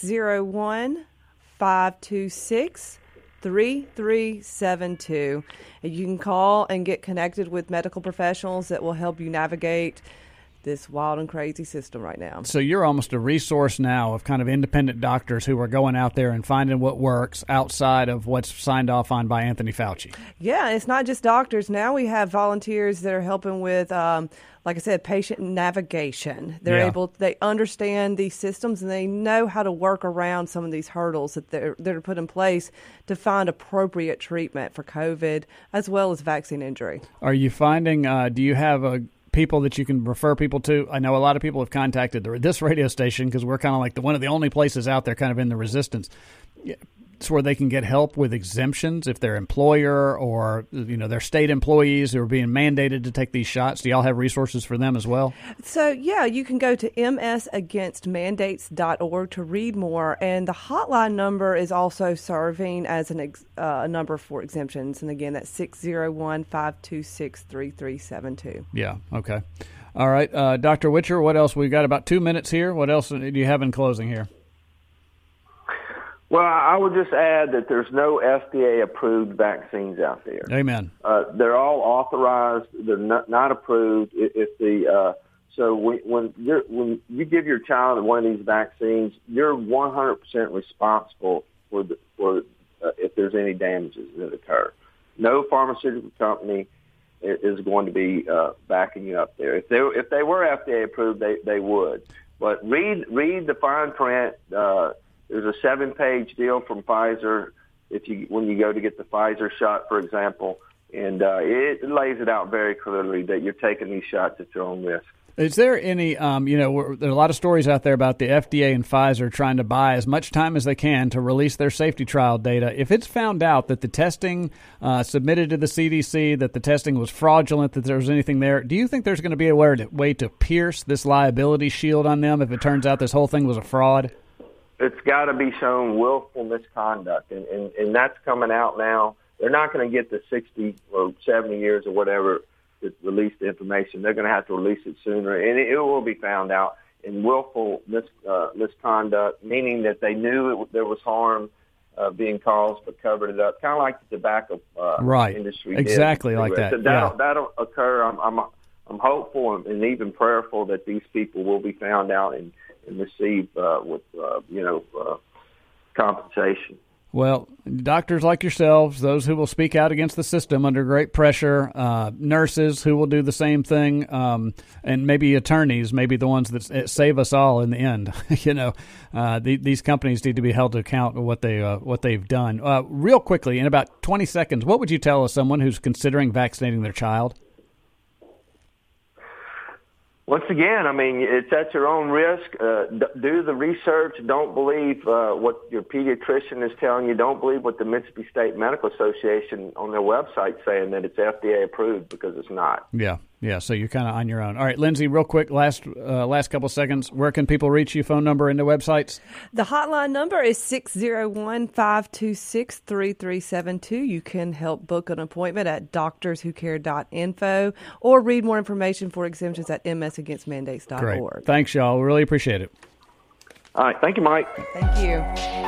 Speaker 9: 601-526-3372. And you can call and get connected with medical professionals that will help you navigate this wild and crazy system right now.
Speaker 8: So you're almost a resource now of kind of independent doctors who are going out there and finding what works outside of what's signed off on by Anthony Fauci.
Speaker 9: Yeah, it's not just doctors. Now we have volunteers that are helping with, like I said, patient navigation. They understand these systems, and they know how to work around some of these hurdles that are put in place to find appropriate treatment for COVID as well as vaccine injury.
Speaker 8: Are you finding, do you have people that you can refer people to? I know a lot of people have contacted this radio station because we're kind of like one of the only places out there kind of in the resistance. It's where they can get help with exemptions if their employer or their state employees who are being mandated to take these shots. Do y'all have resources for them as well?
Speaker 9: So, yeah, you can go to msagainstmandates.org to read more. And the hotline number is also serving as a number for exemptions. And, again, that's 601-526-3372.
Speaker 8: Yeah, okay. All right. Dr. Witcher, what else? We've got about 2 minutes here. What else do you have in closing here?
Speaker 3: Well, I would just add that there's no FDA-approved vaccines out there.
Speaker 8: Amen.
Speaker 3: They're all authorized. They're not approved. When you give your child one of these vaccines, you're 100% responsible for if there's any damages that occur. No pharmaceutical company is going to be backing you up there. If they were FDA-approved, they would. But read the fine print. There's a 7-page deal from Pfizer when you go to get the Pfizer shot, for example, and it lays it out very clearly that you're taking these shots at your own risk.
Speaker 8: Is there any, there are a lot of stories out there about the FDA and Pfizer trying to buy as much time as they can to release their safety trial data. If it's found out that the testing submitted to the CDC, that the testing was fraudulent, that there was anything there, do you think there's going to be a way to pierce this liability shield on them if it turns out this whole thing was a fraud?
Speaker 3: It's got to be shown willful misconduct, and that's coming out now. They're not going to get the 60 or 70 years or whatever to release the information. They're going to have to release it sooner, and it will be found out. In willful misconduct, meaning that they knew there was harm being caused, but covered it up, kind of like the tobacco industry.
Speaker 8: Exactly
Speaker 3: did.
Speaker 8: like that.
Speaker 3: So that'll occur. I'm hopeful and even prayerful that these people will be found out and receive compensation.
Speaker 8: Well, doctors like yourselves, those who will speak out against the system under great pressure, nurses who will do the same thing, and maybe attorneys, maybe the ones that save us all in the end. These companies need to be held to account of what they've done. Real quickly, in about 20 seconds, what would you tell someone who's considering vaccinating their child?
Speaker 3: Once again, I mean, it's at your own risk. Do the research. Don't believe what your pediatrician is telling you. Don't believe what the Mississippi State Medical Association on their website saying that it's FDA approved, because it's not.
Speaker 8: Yeah. So you're kind of on your own. All right, Lindsay, real quick, last couple seconds. Where can people reach you? Phone number and the websites?
Speaker 9: The hotline number is 601-526-3372. You can help book an appointment at doctorswhocare.info or read more information for exemptions at msagainstmandates.org.
Speaker 8: Great. Thanks, y'all. Really appreciate it.
Speaker 3: All right. Thank you, Mike.
Speaker 9: Thank you.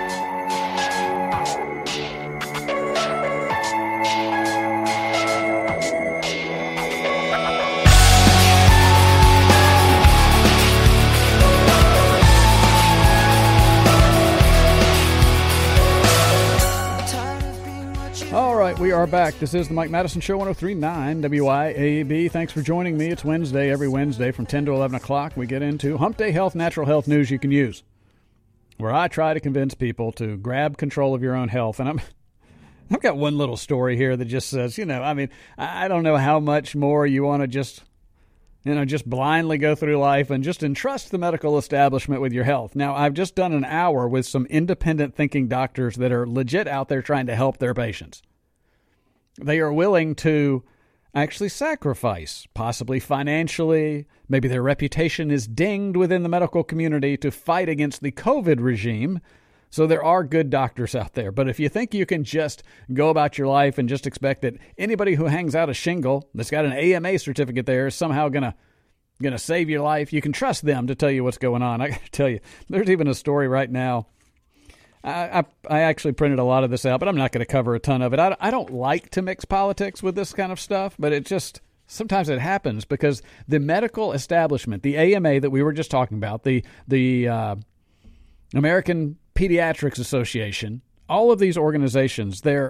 Speaker 8: All right, we are back. This is the Mike Madison Show, 103.9 WIAB. Thanks for joining me. It's Wednesday. Every Wednesday from 10 to 11 o'clock, we get into Hump Day Health, natural health news you can use, where I try to convince people to grab control of your own health. And I've got one little story here that just says, I don't know how much more you want to just blindly go through life and just entrust the medical establishment with your health. Now, I've just done an hour with some independent thinking doctors that are legit out there trying to help their patients. They are willing to actually sacrifice, possibly financially, maybe their reputation is dinged within the medical community to fight against the COVID regime. So there are good doctors out there. But if you think you can just go about your life and just expect that anybody who hangs out a shingle that's got an AMA certificate there is somehow going to save your life, you can trust them to tell you what's going on. I got to tell you, there's even a story right now. I actually printed a lot of this out, but I'm not going to cover a ton of it. I don't like to mix politics with this kind of stuff, but it just sometimes it happens because the medical establishment, the AMA that we were just talking about, the American Pediatrics Association, all of these organizations, they're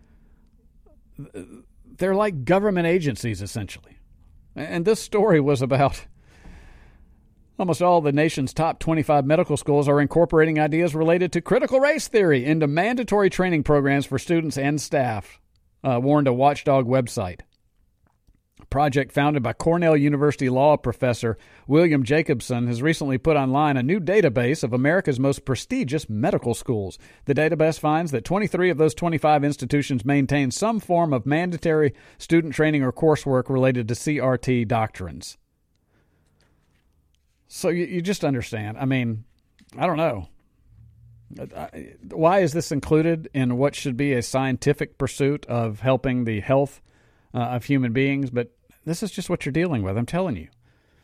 Speaker 8: like government agencies, essentially. And this story was about almost all the nation's top 25 medical schools are incorporating ideas related to critical race theory into mandatory training programs for students and staff, warned a Watchdog website. A project founded by Cornell University law professor William Jacobson has recently put online a new database of America's most prestigious medical schools. The database finds that 23 of those 25 institutions maintain some form of mandatory student training or coursework related to CRT doctrines. So you just understand. I mean, I don't know. Why is this included in what should be a scientific pursuit of helping the health of human beings? But this is just what you're dealing with. I'm telling you.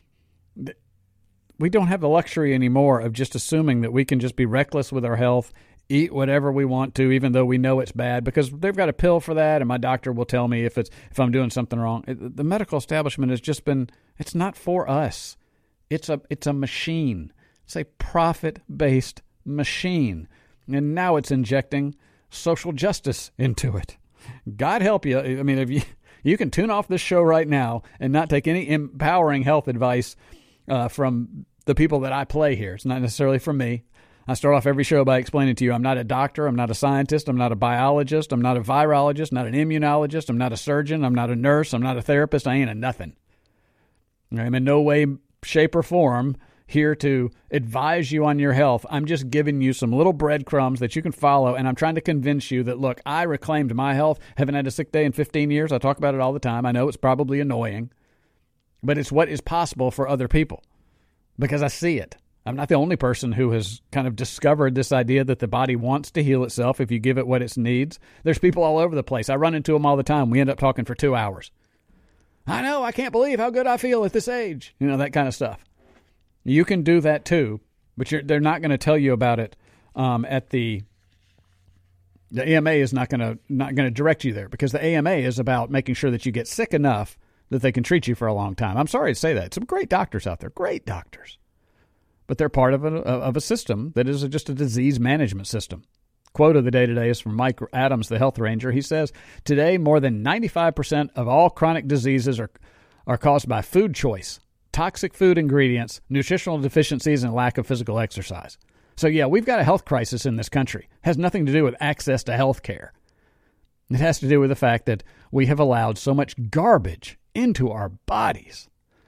Speaker 8: We don't have the luxury anymore of just assuming that we can just be reckless with our health, eat whatever we want to, even though we know it's bad, because they've got a pill for that, and my doctor will tell me if I'm doing something wrong. The medical establishment has just been, it's not for us. It's a machine. It's a profit-based machine. And now it's injecting social justice into it. God help you. I mean, if you can tune off this show right now and not take any empowering health advice from the people that I play here. It's not necessarily from me. I start off every show by explaining to you I'm not a doctor, I'm not a scientist, I'm not a biologist, I'm not a virologist, not an immunologist, I'm not a surgeon, I'm not a nurse, I'm not a therapist, I ain't a nothing. I'm in no way, shape, or form here to advise you on your health. I'm just giving you some little breadcrumbs that you can follow, and I'm trying to convince you that, look, I reclaimed my health, haven't had a sick day in 15 years. I talk about it all the time. I know it's probably annoying, but it's what is possible for other people because I see it. I'm not the only person who has kind of discovered this idea that the body wants to heal itself if you give it what it needs. There's people all over the place. I run into them all the time. We end up talking for 2 hours. I know, I can't believe how good I feel at this age. You know, that kind of stuff. You can do that too, but they're not going to tell you about it at the The AMA is not going to direct you there, because the AMA is about making sure that you get sick enough that they can treat you for a long time. I'm sorry to say that. Some great doctors out there, great doctors. But they're part of a system that is just a disease management system. Quote of the day today is from Mike Adams, the health ranger. He says, today more than 95% of all chronic diseases are caused by food choice, toxic food ingredients, nutritional deficiencies, and lack of physical exercise. So, yeah, we've got a health crisis in this country. It has nothing to do with access to health care. It has to do with the fact that we have allowed so much garbage into our bodies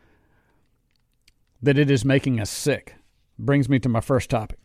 Speaker 8: that it is making us sick. Brings me to my first topic.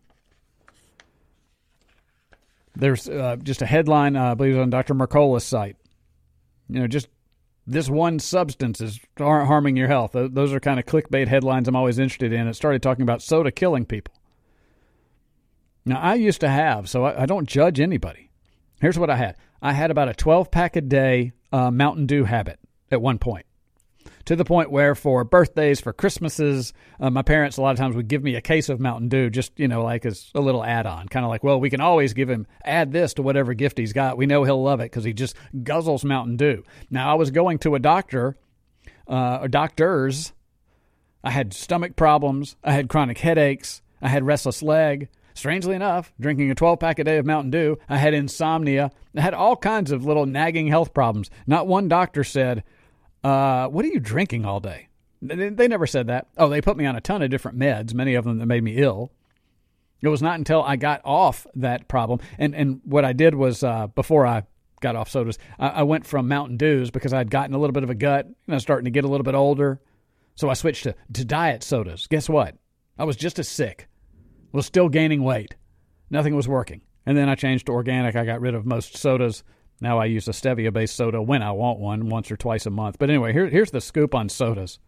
Speaker 8: There's just a headline, I believe it was on Dr. Mercola's site. Just this one substance is harming your health. Those are kind of clickbait headlines I'm always interested in. It started talking about soda killing people. Now, I used to have, so I don't judge anybody. Here's what I had. I had about a 12-pack a day Mountain Dew habit at one point. To the point where for birthdays, for Christmases, my parents a lot of times would give me a case of Mountain Dew, just, like as a little add-on. Kind of like, well, we can always add this to whatever gift he's got. We know he'll love it because he just guzzles Mountain Dew. Now, I was going to a doctor, or doctors. I had stomach problems. I had chronic headaches. I had restless leg. Strangely enough, drinking a 12-pack a day of Mountain Dew, I had insomnia. I had all kinds of little nagging health problems. Not one doctor said, what are you drinking all day? They never said that. Oh, they put me on a ton of different meds, many of them that made me ill. It was not until I got off that problem. And what I did was, before I got off sodas, I went from Mountain Dews because I'd gotten a little bit of a gut, starting to get a little bit older. So I switched to diet sodas. Guess what? I was just as sick. Was still gaining weight. Nothing was working. And then I changed to organic. I got rid of most sodas. Now I use a stevia-based soda when I want one, once or twice a month. But anyway, here's the scoop on sodas.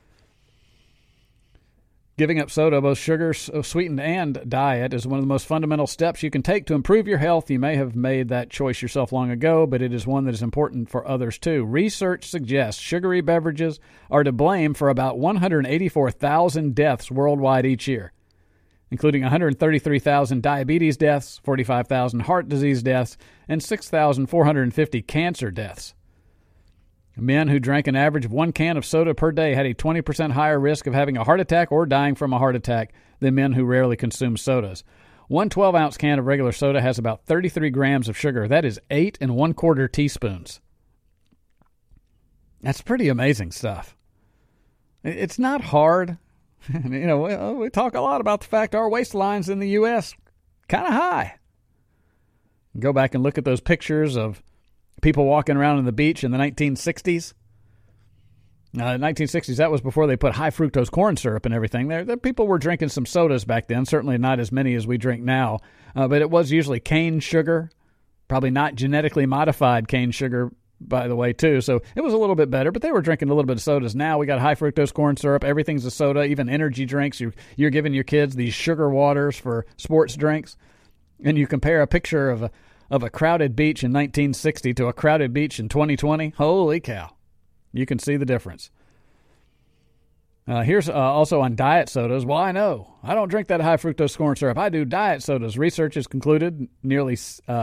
Speaker 8: Giving up soda, both sugar, sweetened, and diet, is one of the most fundamental steps you can take to improve your health. You may have made that choice yourself long ago, but it is one that is important for others too. Research suggests sugary beverages are to blame for about 184,000 deaths worldwide each year, including 133,000 diabetes deaths, 45,000 heart disease deaths, and 6,450 cancer deaths. Men who drank an average of 1 can of soda per day had a 20% higher risk of having a heart attack or dying from a heart attack than men who rarely consume sodas. One 12-ounce can of regular soda has about 33 grams of sugar. That is 8 1/4 teaspoons. That's pretty amazing stuff. It's not hard. We talk a lot about the fact our waistlines in the U.S. kind of high. Go back and look at those pictures of people walking around on the beach in the 1960s. The 1960s, that was before they put high fructose corn syrup and everything. There people were drinking some sodas back then, certainly not as many as we drink now, but it was usually cane sugar, probably not genetically modified cane sugar, by the way, too. So it was a little bit better, but they were drinking a little bit of sodas. Now we got high fructose corn syrup. Everything's a soda, even energy drinks. You're giving your kids these sugar waters for sports drinks. And you compare a picture of a crowded beach in 1960 to a crowded beach in 2020. Holy cow. You can see the difference. Here's also on diet sodas. Well, I know. I don't drink that high fructose corn syrup. I do diet sodas. Research that included nearly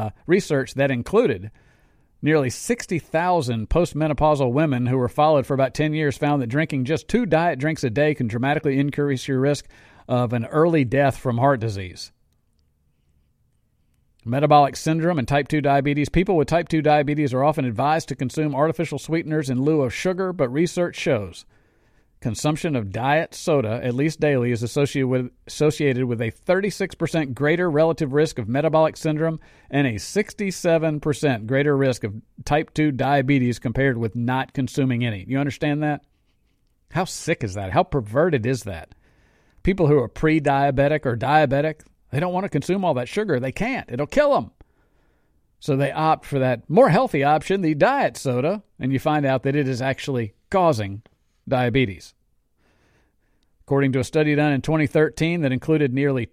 Speaker 8: 60,000 postmenopausal women who were followed for about 10 years found that drinking just 2 diet drinks a day can dramatically increase your risk of an early death from heart disease. Metabolic syndrome and type 2 diabetes. People with type 2 diabetes are often advised to consume artificial sweeteners in lieu of sugar, but research shows consumption of diet soda, at least daily, is associated with a 36% greater relative risk of metabolic syndrome and a 67% greater risk of type 2 diabetes compared with not consuming any. You understand that? How sick is that? How perverted is that? People who are pre-diabetic or diabetic, they don't want to consume all that sugar. They can't. It'll kill them. So they opt for that more healthy option, the diet soda, and you find out that it is actually causing diabetes. According to a study done in 2013 that included nearly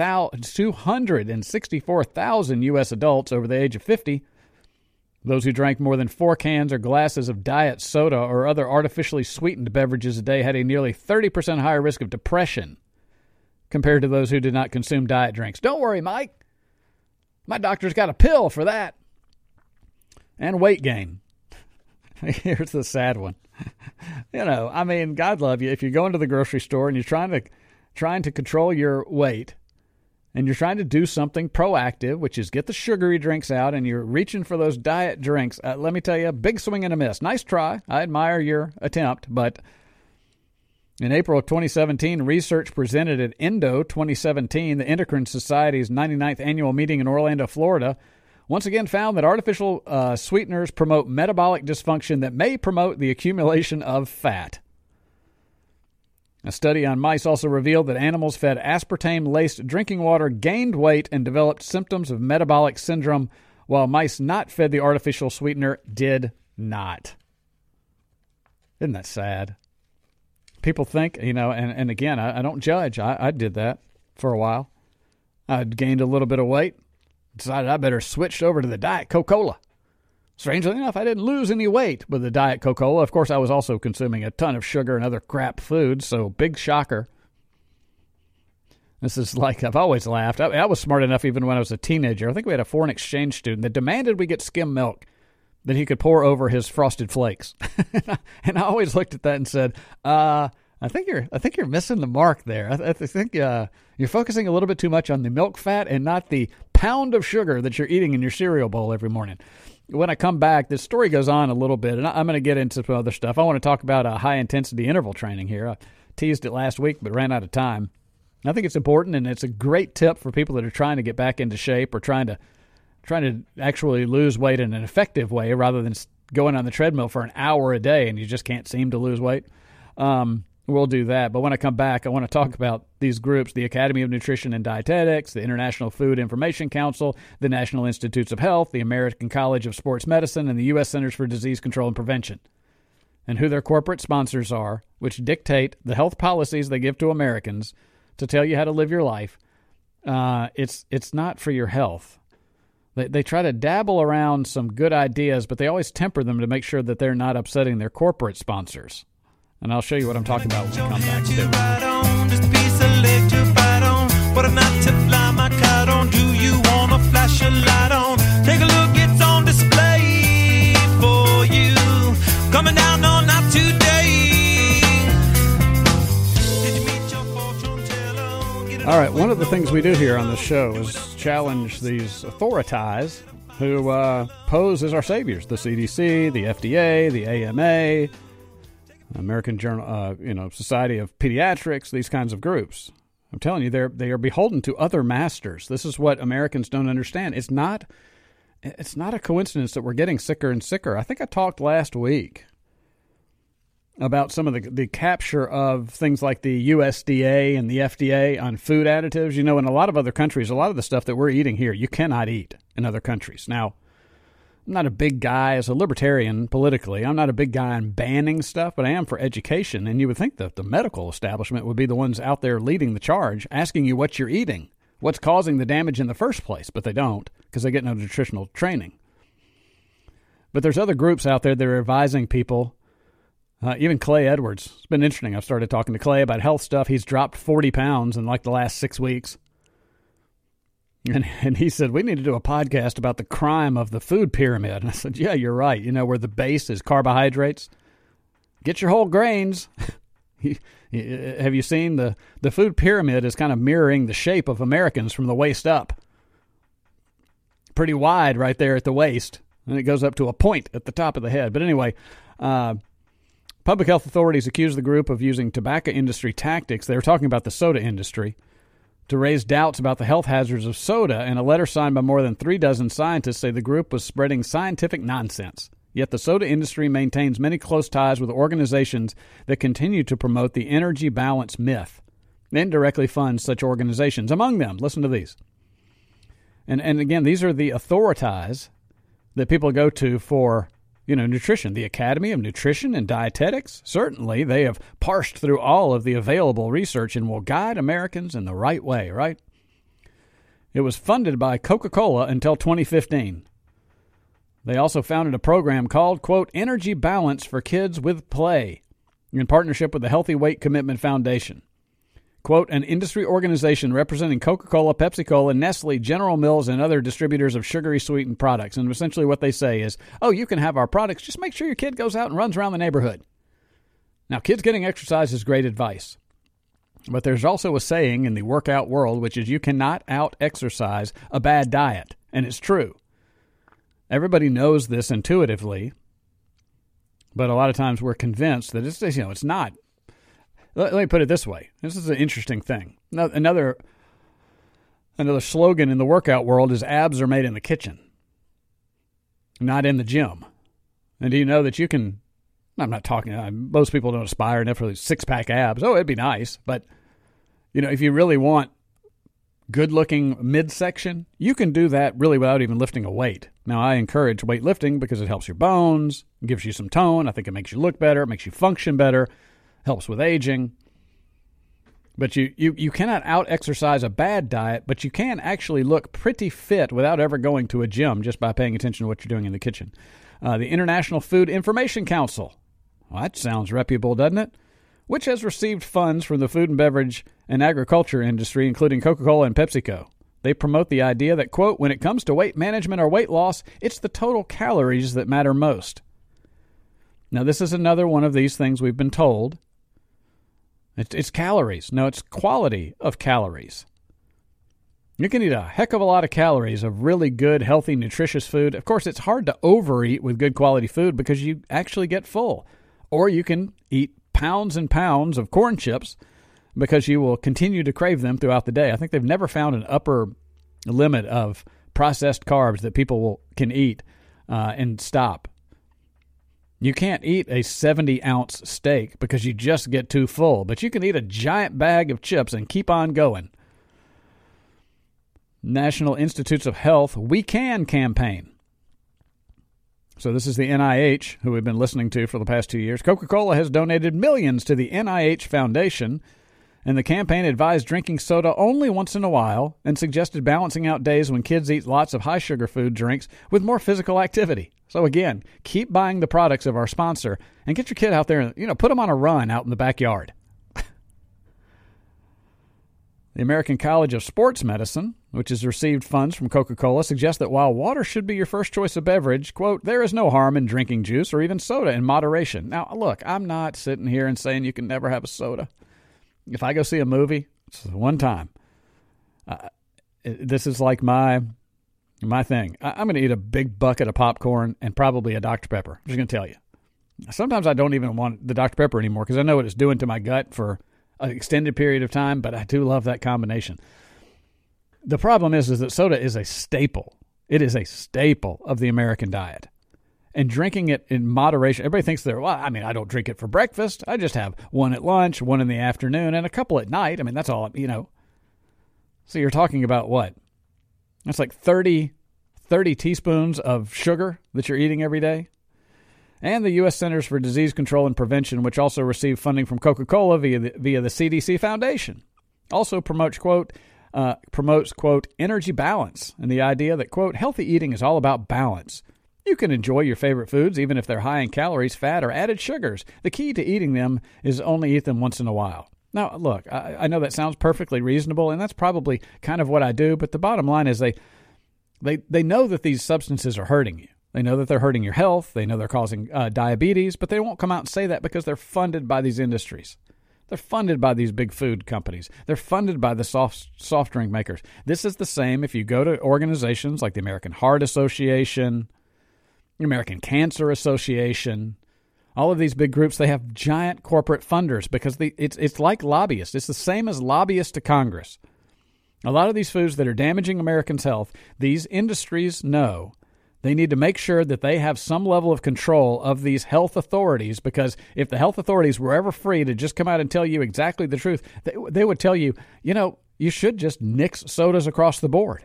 Speaker 8: 264,000 U.S. adults over the age of 50, those who drank more than 4 cans or glasses of diet soda or other artificially sweetened beverages a day had a nearly 30% higher risk of depression compared to those who did not consume diet drinks. Don't worry, Mike My doctor's got a pill for that. And weight gain. Here's the sad one. I mean, God love you. If you go into the grocery store and you're trying to control your weight, and you're trying to do something proactive, which is get the sugary drinks out, and you're reaching for those diet drinks, let me tell you, big swing and a miss. Nice try. I admire your attempt, but in April of 2017, research presented at ENDO 2017, the Endocrine Society's 99th annual meeting in Orlando, Florida, once again found that artificial sweeteners promote metabolic dysfunction that may promote the accumulation of fat. A study on mice also revealed that animals fed aspartame-laced drinking water gained weight and developed symptoms of metabolic syndrome, while mice not fed the artificial sweetener did not. Isn't that sad? People think, and again, I don't judge. I did that for a while. I gained a little bit of weight, decided I better switch over to the Diet Coca-Cola. Strangely enough, I didn't lose any weight with the Diet Coca-Cola. Of course, I was also consuming a ton of sugar and other crap foods, so big shocker. This is like, I've always laughed. I was smart enough even when I was a teenager. I think we had a foreign exchange student that demanded we get skim milk that he could pour over his Frosted Flakes. And I always looked at that and said, I think you're missing the mark there. I think you're focusing a little bit too much on the milk fat and not the pound of sugar that you're eating in your cereal bowl every morning. When I come back, this story goes on a little bit, and I'm going to get into some other stuff. I want to talk about high-intensity interval training here. I teased it last week, but ran out of time. I think it's important, and it's a great tip for people that are trying to get back into shape or trying to actually lose weight in an effective way rather than going on the treadmill for an hour a day and you just can't seem to lose weight. We'll do that. But when I come back, I want to talk about these groups, the Academy of Nutrition and Dietetics, the International Food Information Council, the National Institutes of Health, the American College of Sports Medicine, and the U.S. Centers for Disease Control and Prevention, and who their corporate sponsors are, which dictate the health policies they give to Americans to tell you how to live your life. It's not for your health. They try to dabble around some good ideas, but they always temper them to make sure that they're not upsetting their corporate sponsors. And I'll show you what I'm talking about when we come back, too.
Speaker 11: Just a piece of leg to bite on. What a night to fly my kite on. Do you want to flash a light on? Take a look, it's on display for you. Coming down all night today. Did you meet your fortune teller?
Speaker 8: All right, one of the things we do here on the show is challenge these authorities who pose as our saviors. The CDC, the FDA, the AMA, American Journal, Society of Pediatrics, these kinds of groups. I'm telling you, they are beholden to other masters. This is what Americans don't understand. It's not a coincidence that we're getting sicker and sicker. I think I talked last week about some of the capture of things like the USDA and the FDA on food additives. In a lot of other countries, a lot of the stuff that we're eating here, you cannot eat in other countries. Now, I'm not a big guy as a libertarian politically. I'm not a big guy on banning stuff, but I am for education. And you would think that the medical establishment would be the ones out there leading the charge, asking you what you're eating, what's causing the damage in the first place. But they don't, because they get no nutritional training. But there's other groups out there that are advising people. Even Clay Edwards. It's been interesting. I've started talking to Clay about health stuff. He's dropped 40 pounds in like the last 6 weeks. And he said, we need to do a podcast about the crime of the food pyramid. And I said, yeah, you're right. Where the base is carbohydrates. Get your whole grains. Have you seen the food pyramid is kind of mirroring the shape of Americans from the waist up. Pretty wide right there at the waist. And it goes up to a point at the top of the head. But anyway, public health authorities accuse the group of using tobacco industry tactics. They were talking about the soda industry to raise doubts about the health hazards of soda, and a letter signed by more than 36 scientists say the group was spreading scientific nonsense. Yet the soda industry maintains many close ties with organizations that continue to promote the energy balance myth and indirectly funds such organizations. Among them, listen to these. And again, these are the authorities that people go to for nutrition. The Academy of Nutrition and Dietetics, certainly they have parsed through all of the available research and will guide Americans in the right way, right? It was funded by Coca-Cola until 2015. They also founded a program called, quote, Energy Balance for Kids with Play, in partnership with the Healthy Weight Commitment Foundation. Quote, an industry organization representing Coca-Cola, Pepsi-Cola, Nestle, General Mills, and other distributors of sugary sweetened products. And essentially what they say is, oh, you can have our products. Just make sure your kid goes out and runs around the neighborhood. Now, kids getting exercise is great advice. But there's also a saying in the workout world, which is you cannot out-exercise a bad diet. And it's true. Everybody knows this intuitively. But a lot of times we're convinced that it's not. Let me put it this way. This is an interesting thing. Another slogan in the workout world is abs are made in the kitchen, not in the gym. And do you know that you can, I'm not talking, most people don't aspire enough for these six-pack abs. Oh, it'd be nice. But, if you really want good-looking midsection, you can do that really without even lifting a weight. Now, I encourage weightlifting because it helps your bones, gives you some tone. I think it makes you look better, it makes you function better. Helps with aging. But you cannot out-exercise a bad diet, but you can actually look pretty fit without ever going to a gym just by paying attention to what you're doing in the kitchen. The International Food Information Council. Well, that sounds reputable, doesn't it? Which has received funds from the food and beverage and agriculture industry, including Coca-Cola and PepsiCo. They promote the idea that, quote, when it comes to weight management or weight loss, it's the total calories that matter most. Now, this is another one of these things we've been told. It's calories. No, it's quality of calories. You can eat a heck of a lot of calories of really good, healthy, nutritious food. Of course, it's hard to overeat with good quality food because you actually get full. Or you can eat pounds and pounds of corn chips because you will continue to crave them throughout the day. I think they've never found an upper limit of processed carbs that people can eat and stop. You can't eat a 70-ounce steak because you just get too full, but you can eat a giant bag of chips and keep on going. National Institutes of Health We Can campaign. So this is the NIH, who we've been listening to for the past 2 years. Coca-Cola has donated millions to the NIH Foundation, and the campaign advised drinking soda only once in a while and suggested balancing out days when kids eat lots of high-sugar food drinks with more physical activity. So again, keep buying the products of our sponsor and get your kid out there and, put them on a run out in the backyard. The American College of Sports Medicine, which has received funds from Coca-Cola, suggests that while water should be your first choice of beverage, quote, there is no harm in drinking juice or even soda in moderation. Now, look, I'm not sitting here and saying you can never have a soda. If I go see a movie, it's one time. This is like my thing. I'm going to eat a big bucket of popcorn and probably a Dr. Pepper. I'm just going to tell you. Sometimes I don't even want the Dr. Pepper anymore because I know what it's doing to my gut for an extended period of time, but I do love that combination. The problem is that soda is a staple. It is a staple of the American diet. And drinking it in moderation, everybody thinks I don't drink it for breakfast. I just have one at lunch, one in the afternoon, and a couple at night. I mean, that's all, So you're talking about what? That's like 30 teaspoons of sugar that you're eating every day. And the U.S. Centers for Disease Control and Prevention, which also received funding from Coca-Cola via the CDC Foundation, also promotes, quote, energy balance and the idea that, quote, healthy eating is all about balance. You can enjoy your favorite foods even if they're high in calories, fat, or added sugars. The key to eating them is only eat them once in a while. Now, look, I know that sounds perfectly reasonable, and that's probably kind of what I do, but the bottom line is they know that these substances are hurting you. They know that they're hurting your health. They know they're causing diabetes, but they won't come out and say that because they're funded by these industries. They're funded by these big food companies. They're funded by the soft drink makers. This is the same if you go to organizations like the American Heart Association, the American Cancer Association. All of these big groups, they have giant corporate funders because it's like lobbyists. It's the same as lobbyists to Congress. A lot of these foods that are damaging Americans' health, these industries know they need to make sure that they have some level of control of these health authorities, because if the health authorities were ever free to just come out and tell you exactly the truth, they would tell you, you should just nix sodas across the board.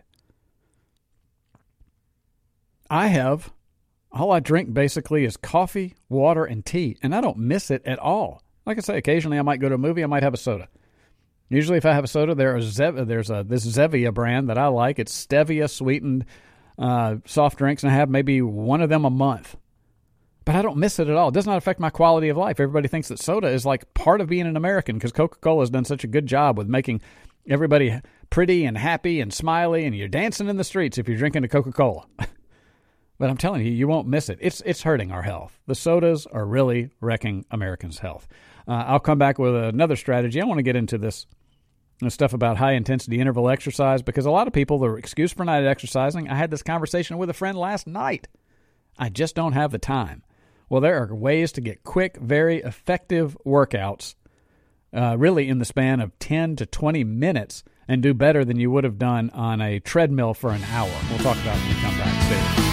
Speaker 8: All I drink basically is coffee, water, and tea, and I don't miss it at all. Like I say, occasionally I might go to a movie, I might have a soda. Usually if I have a soda, there's this Zevia brand that I like. It's stevia-sweetened soft drinks, and I have maybe one of them a month. but I don't miss it at all. It does not affect my quality of life. Everybody thinks that soda is like part of being an American because Coca-Cola has done such a good job with making everybody pretty and happy and smiley, and you're dancing in the streets if you're drinking a Coca-Cola. But I'm telling you, you won't miss it. It's hurting our health. The sodas are really wrecking Americans' health. I'll come back with another strategy. I want to get into this stuff about high-intensity interval exercise because a lot of people, their excuse for not exercising, I had this conversation with a friend last night. I just don't have the time. Well, there are ways to get quick, very effective workouts really in the span of 10 to 20 minutes and do better than you would have done on a treadmill for an hour. We'll talk about it when we come back. Stay there.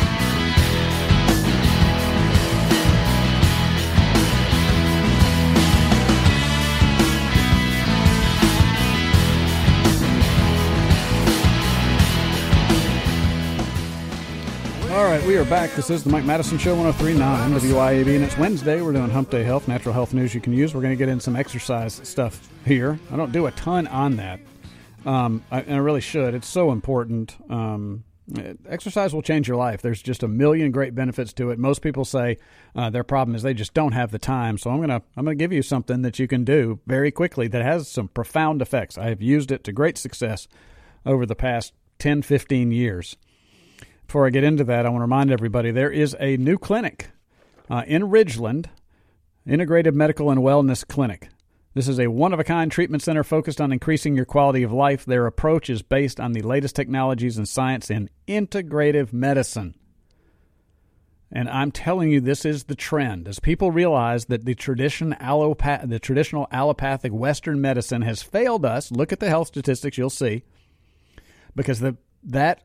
Speaker 8: All right, we are back. This is the Mike Madison Show, 103.9 WIAB, and it's Wednesday. We're doing Hump Day Health, natural health news you can use. We're going to get in some exercise stuff here. I don't do a ton on that, and I really should. It's so important. Exercise will change your life. There's just a million great benefits to it. Most people say their problem is they just don't have the time. So I'm gonna give you something that you can do very quickly that has some profound effects. I have used it to great success over the past 10, 15 years. Before I get into that, I want to remind everybody there is a new clinic in Ridgeland, Integrated Medical and Wellness Clinic. This is a one-of-a-kind treatment center focused on increasing your quality of life. Their approach is based on the latest technologies and science in integrative medicine. And I'm telling you, this is the trend. As people realize that the traditional allopathic Western medicine has failed us, look at the health statistics, you'll see, because that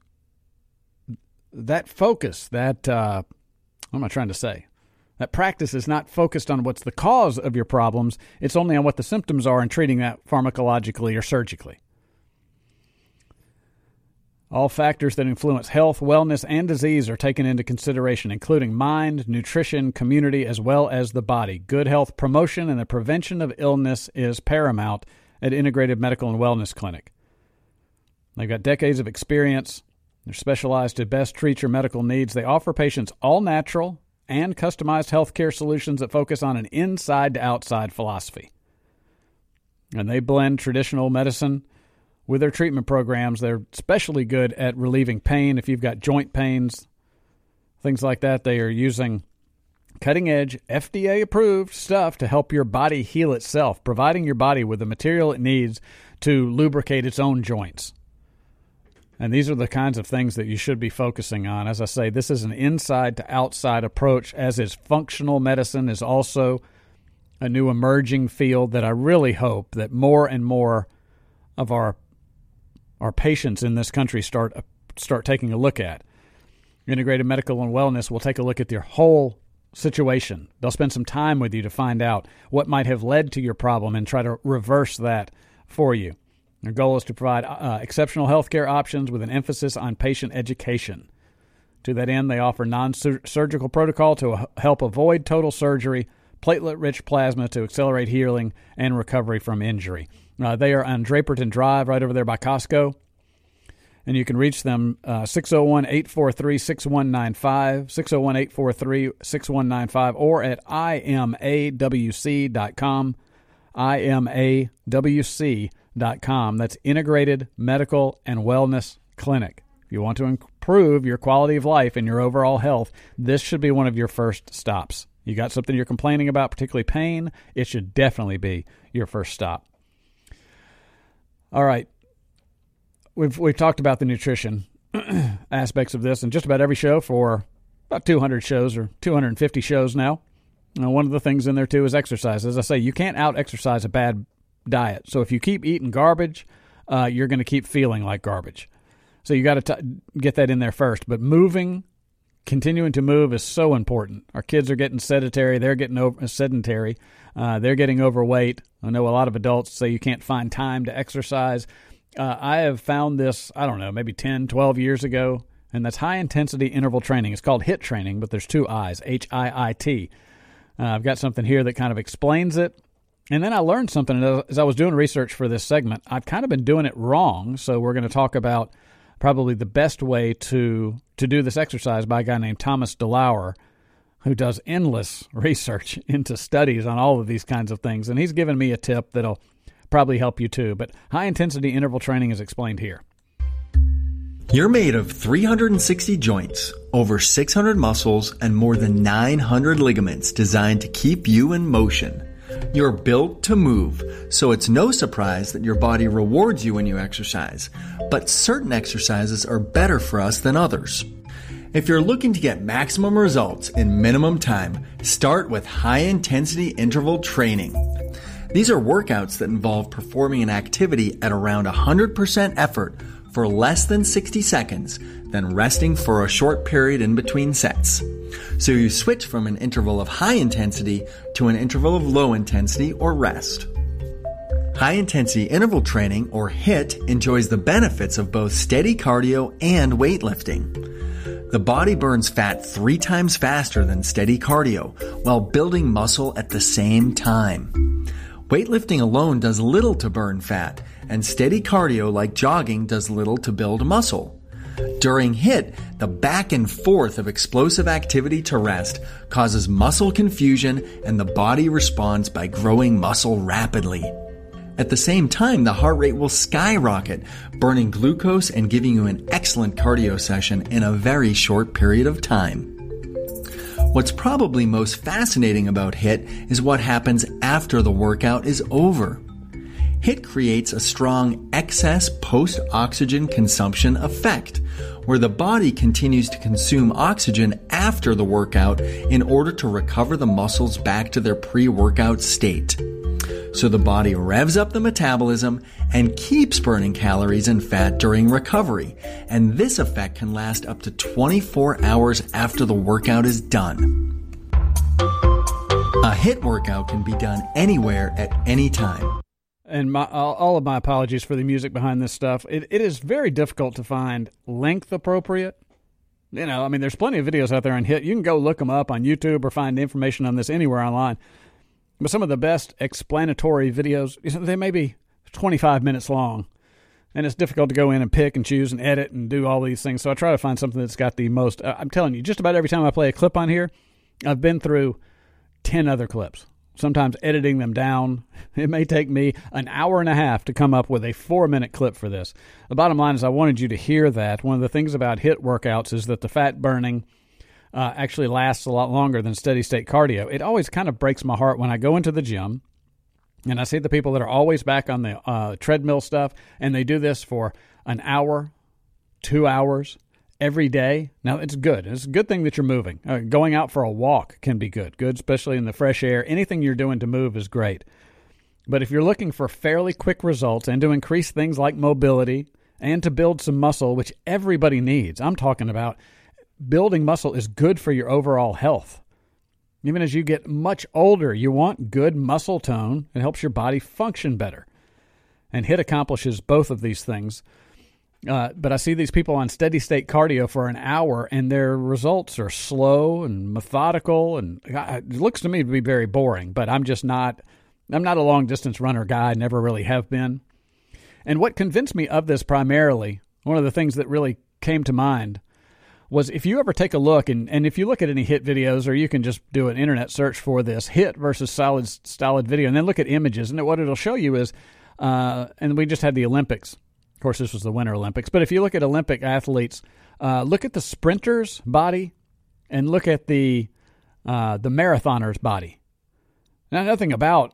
Speaker 8: focus, what am I trying to say? That practice is not focused on what's the cause of your problems. It's only on what the symptoms are and treating that pharmacologically or surgically. All factors that influence health, wellness, and disease are taken into consideration, including mind, nutrition, community, as well as the body. Good health promotion and the prevention of illness is paramount at Integrated Medical and Wellness Clinic. They've got decades of experience. They're specialized to best treat your medical needs. They offer patients all natural and customized healthcare solutions that focus on an inside-to-outside philosophy. And they blend traditional medicine with their treatment programs. They're especially good at relieving pain. If you've got joint pains, things like that, they are using cutting-edge, FDA-approved stuff to help your body heal itself, providing your body with the material it needs to lubricate its own joints. And these are the kinds of things that you should be focusing on. As I say, this is an inside-to-outside approach, as is functional medicine is also a new emerging field that I really hope that more and more of our patients in this country start taking a look at. Integrated Medical and Wellness will take a look at your whole situation. They'll spend some time with you to find out what might have led to your problem and try to reverse that for you. Their goal is to provide exceptional healthcare options with an emphasis on patient education. To that end, they offer non-surgical protocol to help avoid total surgery, platelet-rich plasma to accelerate healing and recovery from injury. They are on Draperton Drive right over there by Costco. And you can reach them 601-843-6195, 601-843-6195, or at imawc.com, imawc.com. That's Integrated Medical and Wellness Clinic. If you want to improve your quality of life and your overall health, this should be one of your first stops. You got something you're complaining about, particularly pain, it should definitely be your first stop. All right. We've talked about the nutrition aspects of this in just about every show for about 200 shows or 250 shows now. One of the things in there, too, is exercise. As I say, you can't out-exercise a bad diet. So if you keep eating garbage, you're going to keep feeling like garbage. So you got to get that in there first. But continuing to move is so important. Our kids are getting sedentary. They're getting sedentary. They're getting overweight. I know a lot of adults say you can't find time to exercise. I have found this, I don't know, maybe 10, 12 years ago, and that's high-intensity interval training. It's called HIIT training, but there's two I's, H-I-I-T. I've got something here that kind of explains it. And then I learned something as I was doing research for this segment. I've kind of been doing it wrong, so we're going to talk about probably the best way to do this exercise by a guy named Thomas DeLauer. who does endless research into studies on all of these kinds of things, and he's given me a tip that'll probably help you too. But high-intensity interval training is explained here.
Speaker 12: You're made of 360 joints, over 600 muscles, and more than 900 ligaments designed to keep you in motion. You're built to move, so it's no surprise that your body rewards you when you exercise. But certain exercises are better for us than others. If you're looking to get maximum results in minimum time, start with high-intensity interval training. These are workouts that involve performing an activity at around 100% effort for less than 60 seconds, then resting for a short period in between sets. So you switch from an interval of high intensity to an interval of low intensity or rest. High intensity interval training, or HIIT, enjoys the benefits of both steady cardio and weightlifting. The body burns fat 3 times faster than steady cardio, while building muscle at the same time. Weightlifting alone does little to burn fat, and steady cardio like jogging does little to build muscle. During HIIT, the back and forth of explosive activity to rest causes muscle confusion, and the body responds by growing muscle rapidly. At the same time, the heart rate will skyrocket, burning glucose and giving you an excellent cardio session in a very short period of time. What's probably most fascinating about HIIT is what happens after the workout is over. HIIT creates a strong excess post-oxygen consumption effect, where the body continues to consume oxygen after the workout in order to recover the muscles back to their pre-workout state. So the body revs up the metabolism and keeps burning calories and fat during recovery, and this effect can last up to 24 hours after the workout is done. A HIIT workout can be done anywhere at any time.
Speaker 8: And all of my apologies for the music behind this stuff. It is very difficult to find length appropriate. You know, I mean, there's plenty of videos out there on HIIT. You can go look them up on YouTube or find information on this anywhere online. But some of the best explanatory videos, they may be 25 minutes long. And it's difficult to go in and pick and choose and edit and do all these things. So I try to find something that's got the most. I'm telling you, just about every time I play a clip on here, I've been through 10 other clips. Sometimes editing them down. It may take me an hour and a half to come up with a 4-minute clip for this. The bottom line is I wanted you to hear that. One of the things about HIIT workouts is that the fat burning actually lasts a lot longer than steady-state cardio. It always kind of breaks my heart when I go into the gym and I see the people that are always back on the treadmill stuff, and they do this for an hour, 2 hours, every day. Now, it's good. It's a good thing that you're moving. Going out for a walk can be good, especially in the fresh air. Anything you're doing to move is great. But if you're looking for fairly quick results and to increase things like mobility and to build some muscle, which everybody needs, I'm talking about building muscle is good for your overall health. Even as you get much older, you want good muscle tone. It helps your body function better. And HIIT accomplishes both of these things. But I see these people on steady-state cardio for an hour, and their results are slow and methodical, and it looks to me to be very boring, but I'm not a long-distance runner guy, never really have been. And what convinced me of this primarily, one of the things that really came to mind, was if you ever take a look, and if you look at any HIIT videos, or you can just do an internet search for this, HIIT versus solid video, and then look at images, and what it'll show you is, and we just had the Olympics. Of course, this was the Winter Olympics. But if you look at Olympic athletes, look at the sprinter's body and look at the marathoner's body. Now, nothing about,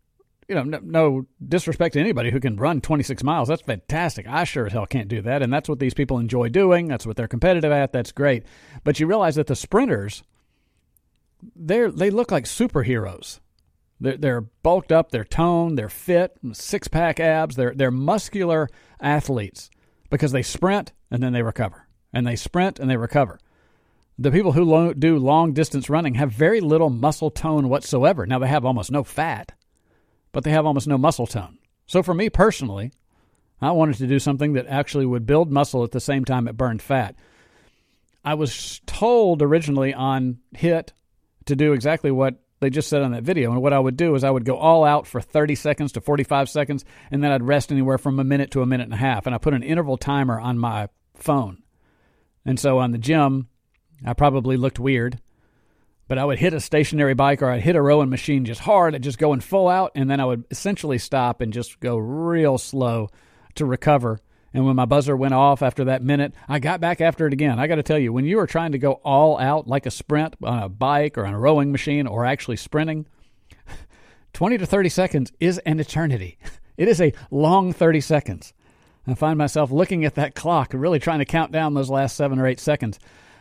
Speaker 8: no disrespect to anybody who can run 26 miles. That's fantastic. I sure as hell can't do that. And that's what these people enjoy doing. That's what they're competitive at. That's great. But you realize that the sprinters, they look like superheroes. They're bulked up, they're toned, they're fit, six-pack abs. They're muscular athletes because they sprint and then they recover. And they sprint and they recover. The people who do long-distance running have very little muscle tone whatsoever. Now, they have almost no fat, but they have almost no muscle tone. So for me personally, I wanted to do something that actually would build muscle at the same time it burned fat. I was told originally on HIIT to do exactly what they just said on that video. And what I would do is I would go all out for 30 seconds to 45 seconds, and then I'd rest anywhere from a minute to a minute and a half. And I put an interval timer on my phone. And so on the gym, I probably looked weird. But I would hit a stationary bike or I'd hit a rowing machine just hard and just going full out, and then I would essentially stop and just go real slow to recover. And when my buzzer went off after that minute, I got back after it again. I got to tell you, when you are trying to go all out like a sprint on a bike or on a rowing machine or actually sprinting, 20 to 30 seconds is an eternity. It is a long 30 seconds. I find myself looking at that clock and really trying to count down those last 7 or 8 seconds.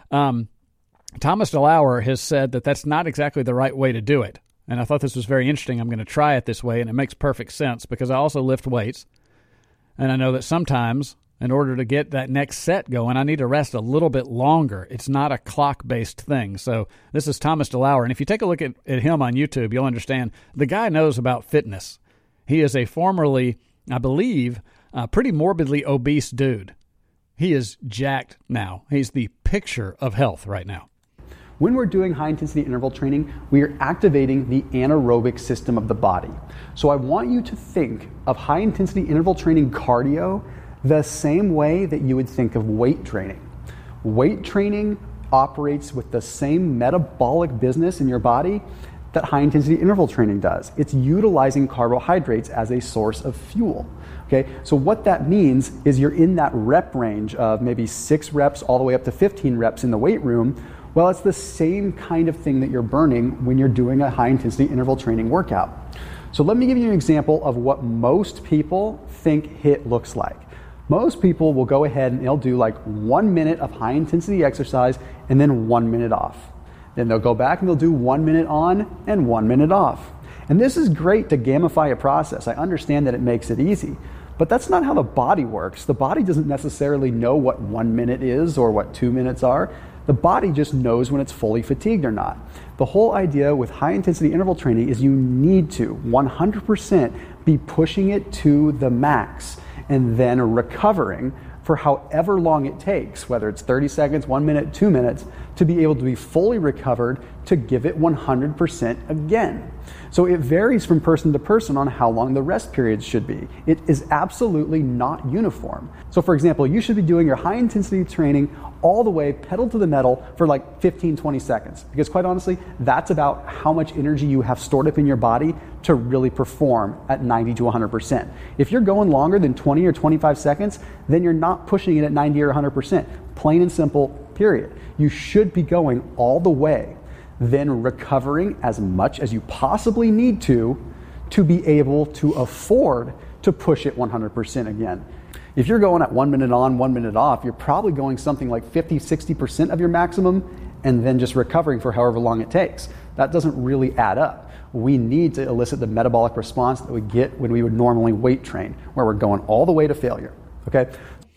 Speaker 8: Thomas DeLauer has said that that's not exactly the right way to do it. And I thought this was very interesting. I'm going to try it this way, and it makes perfect sense because I also lift weights. And I know that sometimes, in order to get that next set going, I need to rest a little bit longer. It's not a clock-based thing. So this is Thomas DeLauer. And if you take a look at him on YouTube, you'll understand the guy knows about fitness. He is a formerly, I believe, pretty morbidly obese dude. He is jacked now. He's the picture of health right now.
Speaker 13: When we're doing high-intensity interval training, we are activating the anaerobic system of the body. So I want you to think of high-intensity interval training cardio the same way that you would think of weight training. Weight training operates with the same metabolic business in your body that high-intensity interval training does. It's utilizing carbohydrates as a source of fuel. Okay, so what that means is you're in that rep range of maybe 6 reps all the way up to 15 reps in the weight room. Well, it's the same kind of thing that you're burning when you're doing a high-intensity interval training workout. So let me give you an example of what most people think HIIT looks like. Most people will go ahead and they'll do like 1 minute of high-intensity exercise and then 1 minute off. Then they'll go back and they'll do 1 minute on and 1 minute off. And this is great to gamify a process. I understand that it makes it easy. But that's not how the body works. The body doesn't necessarily know what 1 minute is or what 2 minutes are. The body just knows when it's fully fatigued or not. The whole idea with high-intensity interval training is you need to 100% be pushing it to the max and then recovering for however long it takes, whether it's 30 seconds, 1 minute, 2 minutes, to be able to be fully recovered to give it 100% again. So it varies from person to person on how long the rest periods should be. It is absolutely not uniform. So for example, you should be doing your high intensity training all the way pedal to the metal for like 15, 20 seconds. Because quite honestly, that's about how much energy you have stored up in your body to really perform at 90 to 100%. If you're going longer than 20 or 25 seconds, then you're not pushing it at 90 or 100%. Plain and simple, period. You should be going all the way, then recovering as much as you possibly need to be able to afford to push it 100% again. If you're going at 1 minute on, 1 minute off, you're probably going something like 50, 60% of your maximum and then just recovering for however long it takes. That doesn't really add up. We need to elicit the metabolic response that we get when we would normally weight train, where we're going all the way to failure. Okay?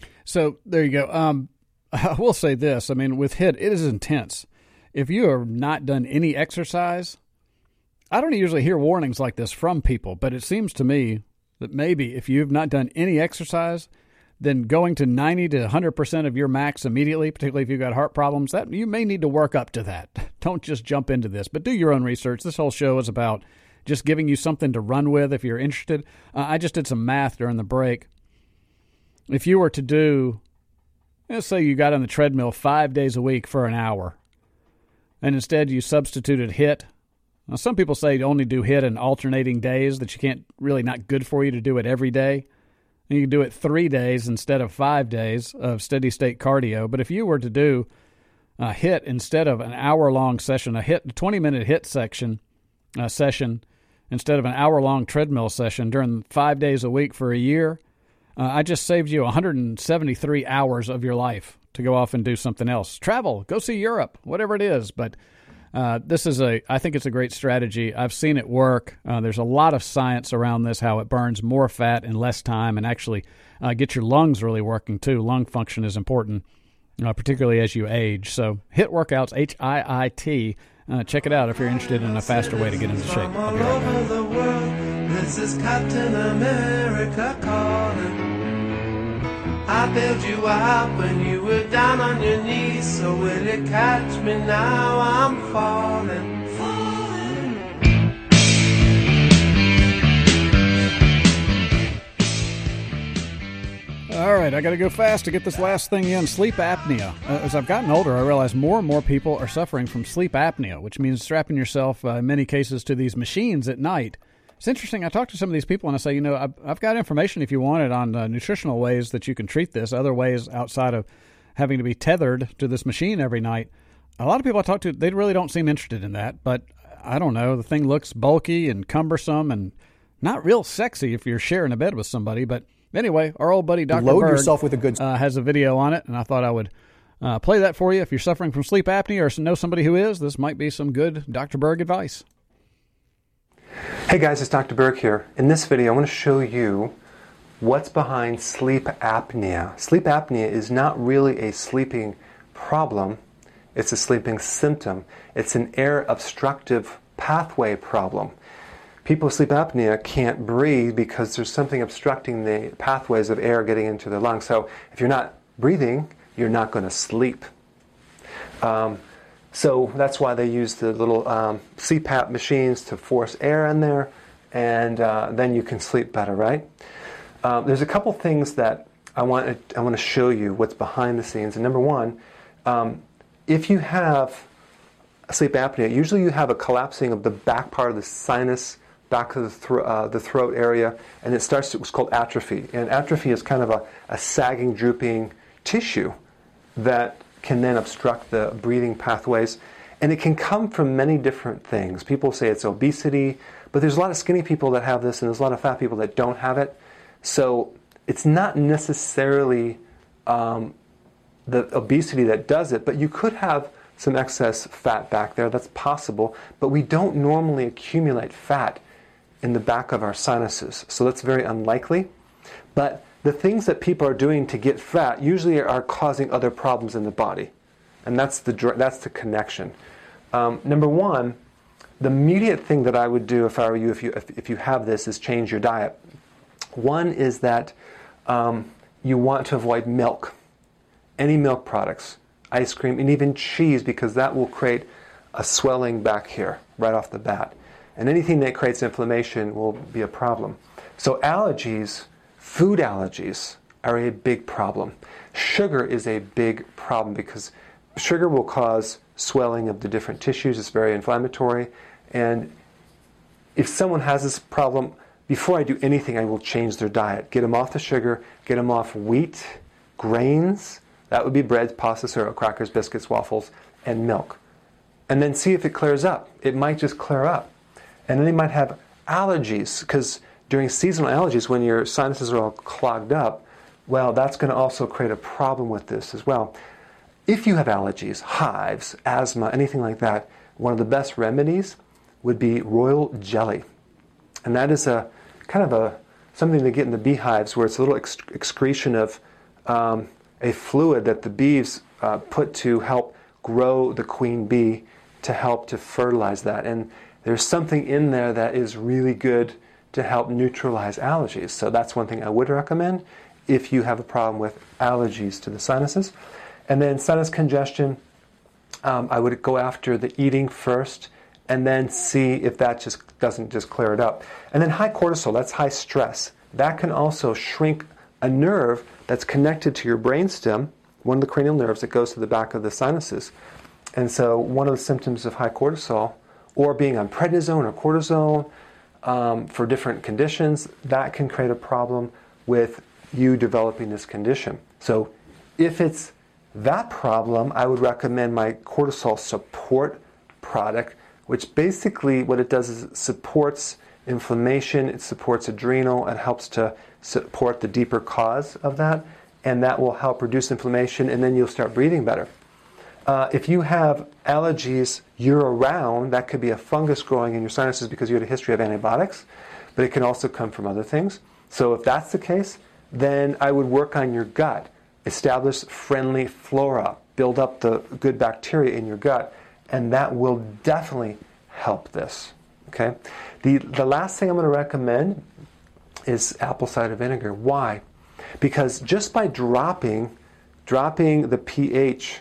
Speaker 8: So there you go. I will say this. I mean, with HIIT, it is intense. If you have not done any exercise, I don't usually hear warnings like this from people, but it seems to me that maybe if you've not done any exercise, then going to 90 to 100% of your max immediately, particularly if you've got heart problems, that you may need to work up to that. Don't just jump into this, but do your own research. This whole show is about just giving you something to run with if you're interested. I just did some math during the break. If you were to do, let's say you got on the treadmill 5 days a week for an hour, and instead you substituted HIIT. Now, some people say only do HIIT in alternating days, that you can't, really not good for you to do it every day. And you can do it 3 days instead of 5 days of steady state cardio. But if you were to do a HIIT instead of an hour-long session, a 20-minute HIIT session instead of an hour-long treadmill session during 5 days a week for a year, I just saved you 173 hours of your life to go off and do something else. Travel, go see Europe, whatever it is. But I think it's a great strategy. I've seen it work. There's a lot of science around this, how it burns more fat in less time and actually get your lungs really working too. Lung function is important, particularly as you age. So HIIT workouts, HIIT. Check it out if you're interested in a faster way to get into shape. I'll be right back.
Speaker 11: The world, this is Captain America calling. I bailed you out when you were down on your knees. So will it catch me now? I'm falling.
Speaker 8: All right, I got to go fast to get this last thing in. Sleep apnea. As I've gotten older, I realize more and more people are suffering from sleep apnea, which means strapping yourself, in many cases, to these machines at night. It's interesting. I talk to some of these people and I say, you know, I've got information if you want it on nutritional ways that you can treat this, other ways outside of having to be tethered to this machine every night. A lot of people I talk to, they really don't seem interested in that, but I don't know. The thing looks bulky and cumbersome and not real sexy if you're sharing a bed with somebody. But anyway, our old buddy Dr.
Speaker 13: Load
Speaker 8: Berg
Speaker 13: yourself with a good
Speaker 8: has a video on it, and I thought I would play that for you. If you're suffering from sleep apnea or know somebody who is, this might be some good Dr. Berg advice.
Speaker 14: Hey guys, it's Dr. Berg here. In this video, I want to show you what's behind sleep apnea. Sleep apnea is not really a sleeping problem. It's a sleeping symptom. It's an air obstructive pathway problem. People with sleep apnea can't breathe because there's something obstructing the pathways of air getting into the lungs. So if you're not breathing, you're not going to sleep. So that's why they use the little CPAP machines to force air in there, and then you can sleep better, right? There's a couple things that I want to show you what's behind the scenes. And number one, if you have sleep apnea, usually you have a collapsing of the back part of the sinus, back of the throat area, and it starts to what's called atrophy. And atrophy is kind of a sagging, drooping tissue that can then obstruct the breathing pathways. And it can come from many different things. People say it's obesity, but there's a lot of skinny people that have this, and there's a lot of fat people that don't have it. So it's not necessarily the obesity that does it, but you could have some excess fat back there. That's possible, but we don't normally accumulate fat in the back of our sinuses, so that's very unlikely. But the things that people are doing to get fat usually are causing other problems in the body, and that's the connection. Number one, the immediate thing that I would do if I were you, if you have this, is change your diet. One is that you want to avoid milk, any milk products, ice cream, and even cheese, because that will create a swelling back here right off the bat. And anything that creates inflammation will be a problem. So allergies, food allergies, are a big problem. Sugar is a big problem because sugar will cause swelling of the different tissues. It's very inflammatory. And if someone has this problem, before I do anything, I will change their diet. Get them off the sugar, get them off wheat, grains. That would be bread, pasta, cereal, crackers, biscuits, waffles, and milk. And then see if it clears up. It might just clear up. And then they might have allergies, because during seasonal allergies, when your sinuses are all clogged up, well, that's going to also create a problem with this as well. If you have allergies, hives, asthma, anything like that, one of the best remedies would be royal jelly. And that is a kind of something they get in the beehives, where it's a little excretion of a fluid that the bees put to help grow the queen bee, to help to fertilize that. And there's something in there that is really good to help neutralize allergies. So that's one thing I would recommend if you have a problem with allergies to the sinuses. And then sinus congestion, I would go after the eating first, and then see if that just doesn't just clear it up. And then high cortisol, that's high stress. That can also shrink a nerve that's connected to your brainstem, one of the cranial nerves that goes to the back of the sinuses. And so one of the symptoms of high cortisol, or being on prednisone or cortisone for different conditions, that can create a problem with you developing this condition. So if it's that problem, I would recommend my cortisol support product, which basically what it does is it supports inflammation, it supports adrenal, it helps to support the deeper cause of that, and that will help reduce inflammation, and then you'll start breathing better. If you have allergies year-round, that could be a fungus growing in your sinuses because you had a history of antibiotics, but it can also come from other things. So if that's the case, then I would work on your gut. Establish friendly flora, build up the good bacteria in your gut, and that will definitely help this. Okay. The last thing I'm going to recommend is apple cider vinegar. Why? Because just by dropping the pH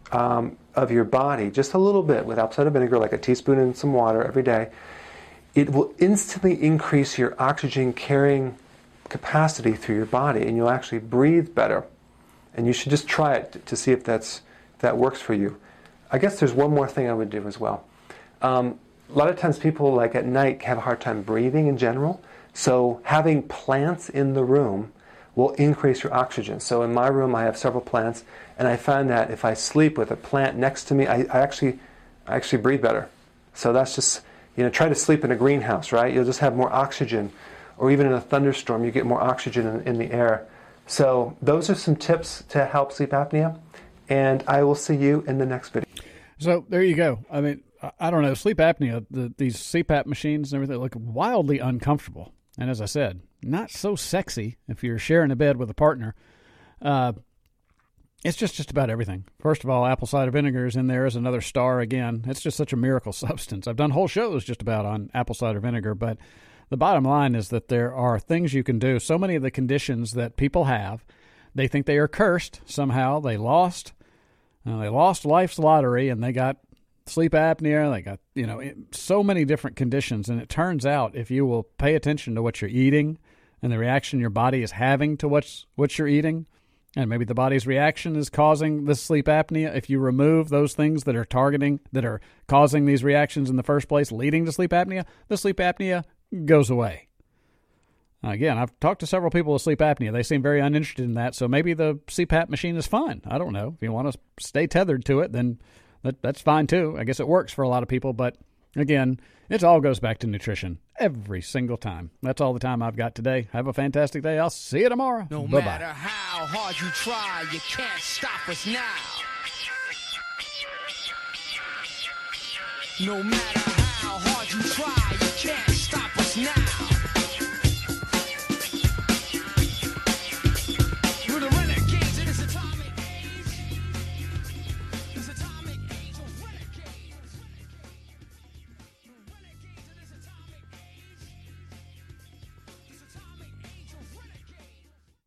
Speaker 14: of your body just a little bit with apple cider vinegar, like a teaspoon in some water every day, it will instantly increase your oxygen carrying capacity through your body, and you'll actually breathe better. And you should just try it to see if that works for you. I guess there's one more thing I would do as well. A lot of times people, like at night, have a hard time breathing in general. So having plants in the room will increase your oxygen. So in my room, I have several plants, and I find that if I sleep with a plant next to me, I actually breathe better. So that's just, try to sleep in a greenhouse, right? You'll just have more oxygen. Or even in a thunderstorm, you get more oxygen in the air. So those are some tips to help sleep apnea, and I will see you in the next video.
Speaker 8: So there you go. I mean, I don't know, sleep apnea, these CPAP machines and everything look wildly uncomfortable. And as I said, not so sexy if you're sharing a bed with a partner. It's just about everything. First of all, apple cider vinegar is in there as another star again. It's just such a miracle substance. I've done whole shows just about on apple cider vinegar, but the bottom line is that there are things you can do. So many of the conditions that people have, they think they are cursed somehow. They lost life's lottery, and they got sleep apnea. They got, so many different conditions. And it turns out if you will pay attention to what you're eating and the reaction your body is having to what you're eating, and maybe the body's reaction is causing this sleep apnea. If you remove those things that are causing these reactions in the first place, leading to sleep apnea, the sleep apnea goes away. Again, I've talked to several people with sleep apnea. They seem very uninterested in that, so maybe the CPAP machine is fine. I don't know. If you want to stay tethered to it, then that's fine too. I guess it works for a lot of people, but again, it all goes back to nutrition every single time. That's all the time I've got today. Have a fantastic day. I'll see you tomorrow.
Speaker 10: No
Speaker 8: Bye-bye.
Speaker 10: matter how hard you try, you can't stop us now. No matter how hard you try, you can't stop us now.